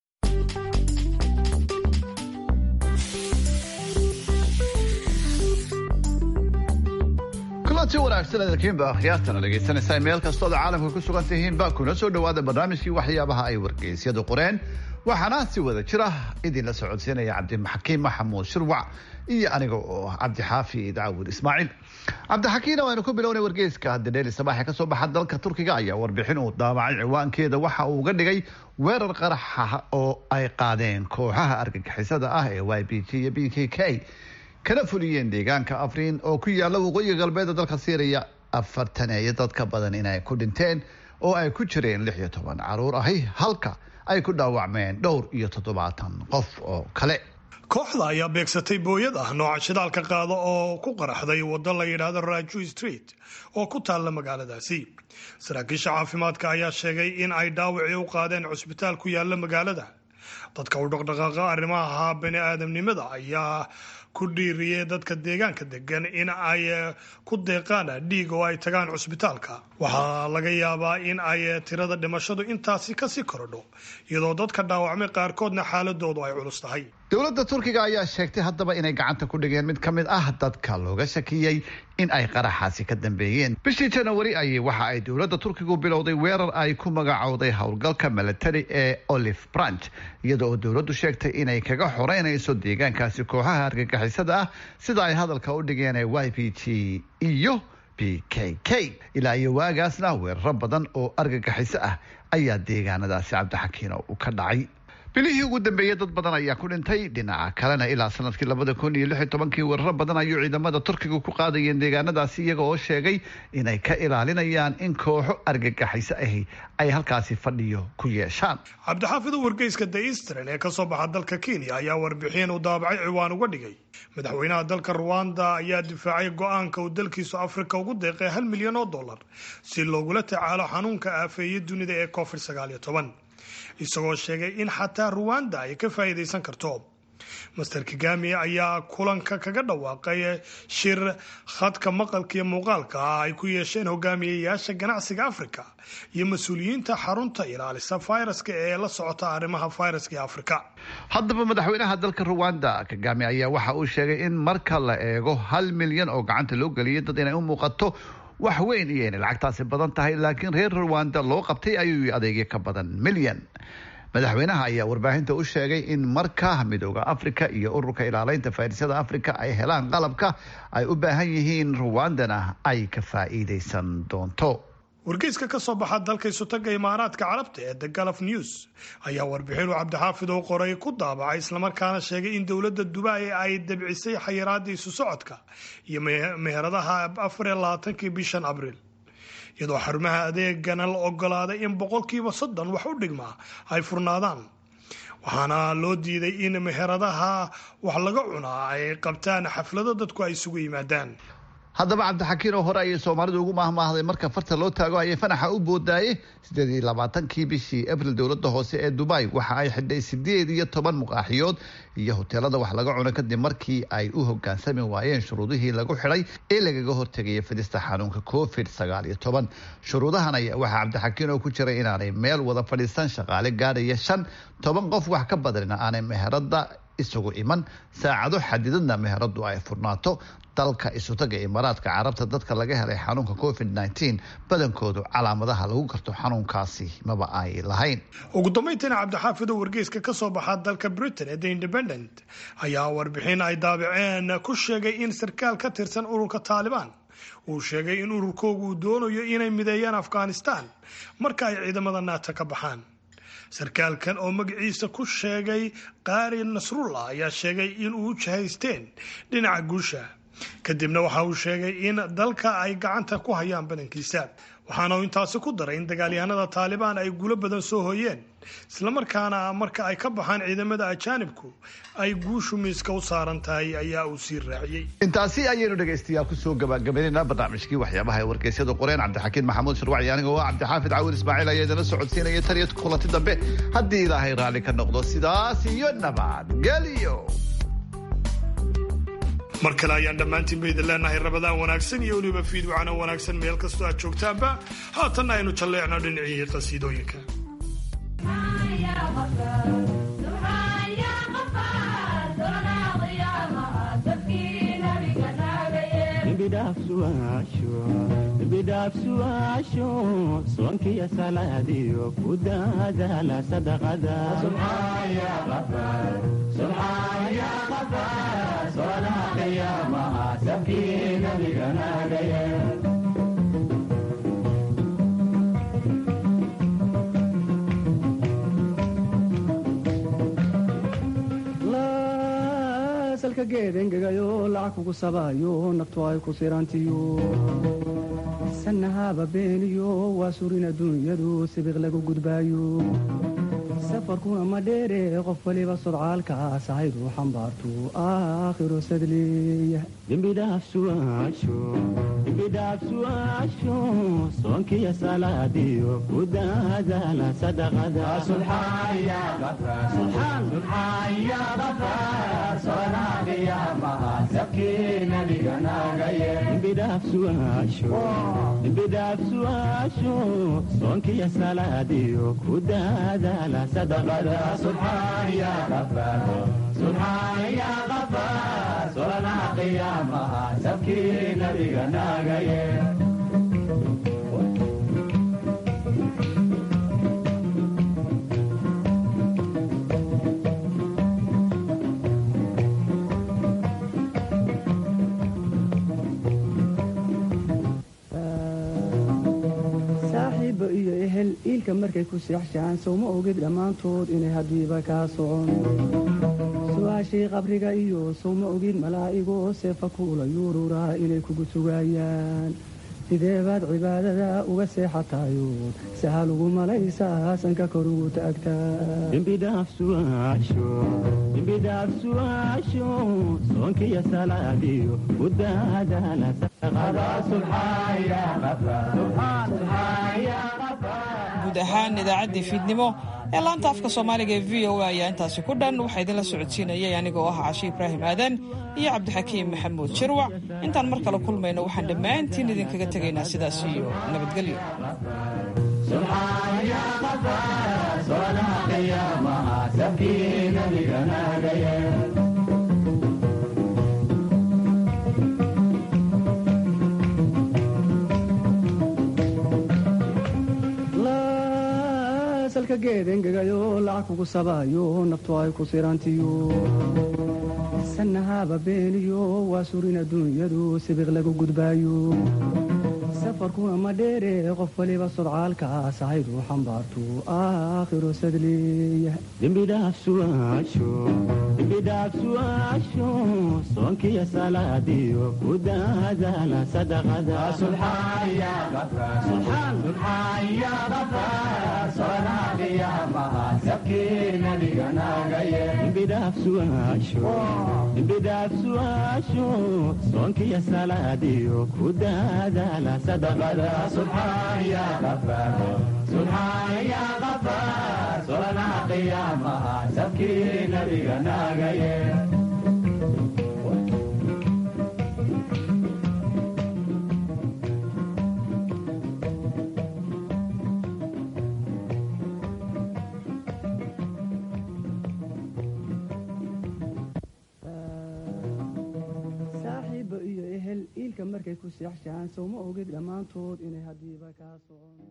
kulanti wanaagsan adalkiinba akhyaartana dhegaysanaysaa meel kastooda caalamka ku sugan tihiinba kuna soo dhawaada barnaamijkii waxyaabaha ay wargeysyadu qoreen. waxaana si wada jira idinla socodsiinaya cabdimaxakiim maxamuud shirwac iyo aniga oo cabdixaafi daawud ismaaciil. cabdixakiimna waanu ku bilownay wargeyska daily sabaax ka soo baxa dalka turkiga ayaa warbixin uu daabacay ciwaankeeda waxa uu uga dhigay weerar qaraxa oo ay qaadeen kooxaha argagixisada ah ee y b g iyo b k k kana fuliyeen deegaanka afriin oo ku yaala waqooyiga galbeed dalka Syria. afartan iyo dadka badan inay ku dhinteen oo ay ku jireen lix iyo toban caruur ahi, halka ay ku dhaawacmeen dhowr iyo toddobaatan qof oo kale. kooxda ayaa beegsatay booyad ah nooca shidaalka qaada oo ku qaraxday waddo la yidhaahdo Raju Street oo ku taalla magaaladaasi. saraakiisha caafimaadka ayaa sheegay in ay dhaawacii u qaadeen cusbitaal ku yaala magaalada. dadka u dhaqdhaqaaqa arrimaha bani aadamnimada ayaa ku dhiiriyay dadka deegaanka degan in ay ku deeqaan dhiig oo ay tagaan cusbitaalka. waxaa laga yaabaa in ay tirada dhimashadu intaasi kasii korodho, iyadoo dadka dhaawacmay qaarkoodna xaaladoodu ay culus tahay. dowladda turkiga ayaa sheegtay haddaba inay gacanta ku dhigeen mid ka mid ah dadka looga shakiyey in ay qaraxaasi ka dambeeyeen. bishii janawari ayay waxa ay dowladda turkigu bilowday weerar ay ku magacowday howlgalka military ee Olive Branch, iyadoo oo dowladdu sheegtay inay kaga xoreynayso deegaankaasi kooxaha argagixisada ah sida ay hadalka u dhigeen ee Y P G iyo B K K. ilaa iyo waagaasna weeraro badan oo argagixiso ah ayaa deegaanadaasi cabdixakiino u ka dhacay. bilihii ugu dambeeyay dad badan ayaa ku dhintay. dhinaca kalena ilaa sanadkii labada kun iyo lix iyo tobankii weeraro badan ayuu ciidamada turkiga ku qaadayeen deegaanadaasi, iyaga oo sheegay inay ka ilaalinayaan in kooxo argagaxiso ahi ay halkaasi fadhiyo ku yeeshaan. cabdixaafidu wargeyska The Eastern ee kasoo baxa dalka Kenya ayaa warbixin uu daabacay ciwaan uga dhigay madaxweynaha dalka Rwanda ayaa difaacay go-aanka uu dalkiisu Afrika ugu deeqay hal milyan oo dollar si loogula tacaalo xanuunka aafeeyay dunida ee covid sagaal iyo toban, isagoo sheegay in xataa Rwanda ay ka faa'iideysan karto. Master Kagame ayaa kulanka kaga dhawaaqay shir khadka maqalka iyo muuqaalka ah ay ku yeesheen hogaamiyayaasha ganacsiga Afrika iyo mas'uuliyiinta xarunta ilaalisa fayraska ee la socota arrimaha fayraska Afrika. haddaba madaxweynaha dalka Rwanda Kagame ayaa waxa uu sheegay in marka la eego hal milyan oo gacanta loo geliyay dad inay u muuqato wax weyn iyo inay lacagtaasi badan tahay, laakiin reer Rwanda loo qabtay ayuu adeegyo ka badan milyan. madaxweynaha ayaa warbaahinta u sheegay in marka midowga Afrika iyo ururka ilaalinta fayrasyada Afrika ay helaan qalabka ay u baahan yihiin, Rwandana ay ka faa'iideysan doonto. wargeyska ka soo baxa dalka Isutaga Imaaraadka Carabta ee The Gulf News ayaa warbixin uu cabdixaafid oo qoray ku daabacay islamarkaana sheegay in dowladda Dubai ay dabcisay xayiraadii isu socodka iyo meheradaha afar iyo labaatankii bishan Abriil, iyadoo xarumaha adeegana la ogolaaday in boqolkiiba soddon wax u dhigmaa ay furnaadaan. waxaana loo diiday in meheradaha wax laga cunaa ay qabtaan xaflado dadku ay isugu yimaadaan. haddaba cabdixakiin oo hore ayay soomaalidu ugu maahmaahday marka farta loo taago ayay fanaxa u boodaaye sideed iyo labaatankii bishii abril dowladda hoose ee dubai waxa ay xidhay sideed iyo toban muqaaxiyood iyo hoteelada wax laga cuno kadib markii ay u hogaansami waayeen shuruudihii lagu xidhay ee lagaga hortegaya fidista xanuunka covid sagaal iyo toban shuruudahan ayaa waxaa cabdixakiin oo ku jiray inaanay meel wada fadhiisan shaqaale gaadhaya shan toban qof wax ka badanina aanay meherada isugu iman saacado xadidadna meheradu ay furnaato dalka isutaga imaaraadka carabta dadka laga helay xanuunka covid nneteen badankoodu calaamadaha lagu garto xanuunkaasi maba ay lahayn. ugu dambeyntiina cabdixaafid oo wargeyska ka soo baxa dalka britain ee the independent ayaa warbixin ay daabaceen ku sheegay in sarkaal ka tirsan ururka taalibaan uu sheegay in ururkoogu uu doonayo inay mideeyaan afghanistan marka ay ciidamada naata ka baxaan. sarkaalkan oo magaciisa ku sheegay qaari nasrullah ayaa sheegay in uu jihaysteen dhinaca guusha kadibna waxa uu sheegay in dalka ay gacanta ku hayaan badankiisa waxaana uu intaasi ku daray in dagaalyahanada taalibaan ay guulo badan soo hooyeen islamarkaana marka ay ka baxaan ciidamada ajaanibku ay guushu miiska u saaran tahay ayaa uu sii raaciyey. intaasi ayaynu dhegaystayaal kusoo gabagabaynayna barnaamijkii waxyaabaha ay wargeysyadu qoreen. cabdixakiin maxamuud shirwaci aniga waa cabdixaafid caawil ismaaciil ayaa idinla socodsiinaya tan iyo kulanti dambe haddii ilaahay raalli ka noqdo sidaas iyo nabadgelyo. mar kale ayaan dhammaantiin ba idin leenahay rabadaan wanaagsan iyo weliba fiidwacana wanaagsan meel kastoo aad joogtaanba haatanna aynu jalleecno dhinacii qasiidooyinka. bidhaafsuwaasho soonkiya salaadiyo ku daadaala sadaqada salka geedengegayo lacag kugu sabaayo naftu ay ku sirantiyo sanahaba beeniyo waa surin adduunyadu sibiq lagu gudbaayo safarkuna ma dheere qof waliba sodcaalkaas ahaydu xambaartu aakhiro sadleeya dembidhaafsuwaasho soonkiya salaadiyo ku daadaala sadaqada dembidhaafsuwaasho soonkiya salaadiyo ku daadaala sadaqada subxaan ya qafaar subxaan ya qafaar solanaha qiyaamaha sabkii nabiga naagaye iilka markay ku seexshaan sowma ogid dhammaantood inay haddiiba kaa socon su-aashii qabriga iyo sowma ogid malaa'igoo seefa kuula yuururaa inay kugu sugaayaan sidee baad cibaadada uga seexatayood sahal ugu malaysaa sanka kor ugu taagtaadembidhaafsuwaasho soonkiya salaadiyo ku daadaala guud ahaan idaacaddii fiidnimo ee laanta afka soomaaliga ee v o a ayaa intaasi ku dhan waxaa idinla socodsiinayay anigoo ah cashi ibraahim aadan iyo cabdixakiim maxamuud shirwac intaan mar kale kulmayno waxaan dhammaantiin idinkaga tegaynaa sidaas iyo nabadgelyo. salka geedengegayo lacag kugu sabaayo naftu ay ku sirantiyo sanahaba beeniyo waa surin adduunyadu sibiq lagu gudbaayo safarkuna ma dheere qof waliba sodcaalkaas ahaydu xambaartu aakhiro sadleeya dembidhaafsuwaasho soonkiya salaadiyo ku daadaala sadaqada bidhaafsu'aasho soonkiyo salaadiyo ku daadaala sadaqada subxaan yaa qafaar subxaan yaa qafaar solanaha qiyaamaha sabkii nabiga naagaye markay ku seexshaan sowma ogid dhammaantood inay haddiiba kaa socon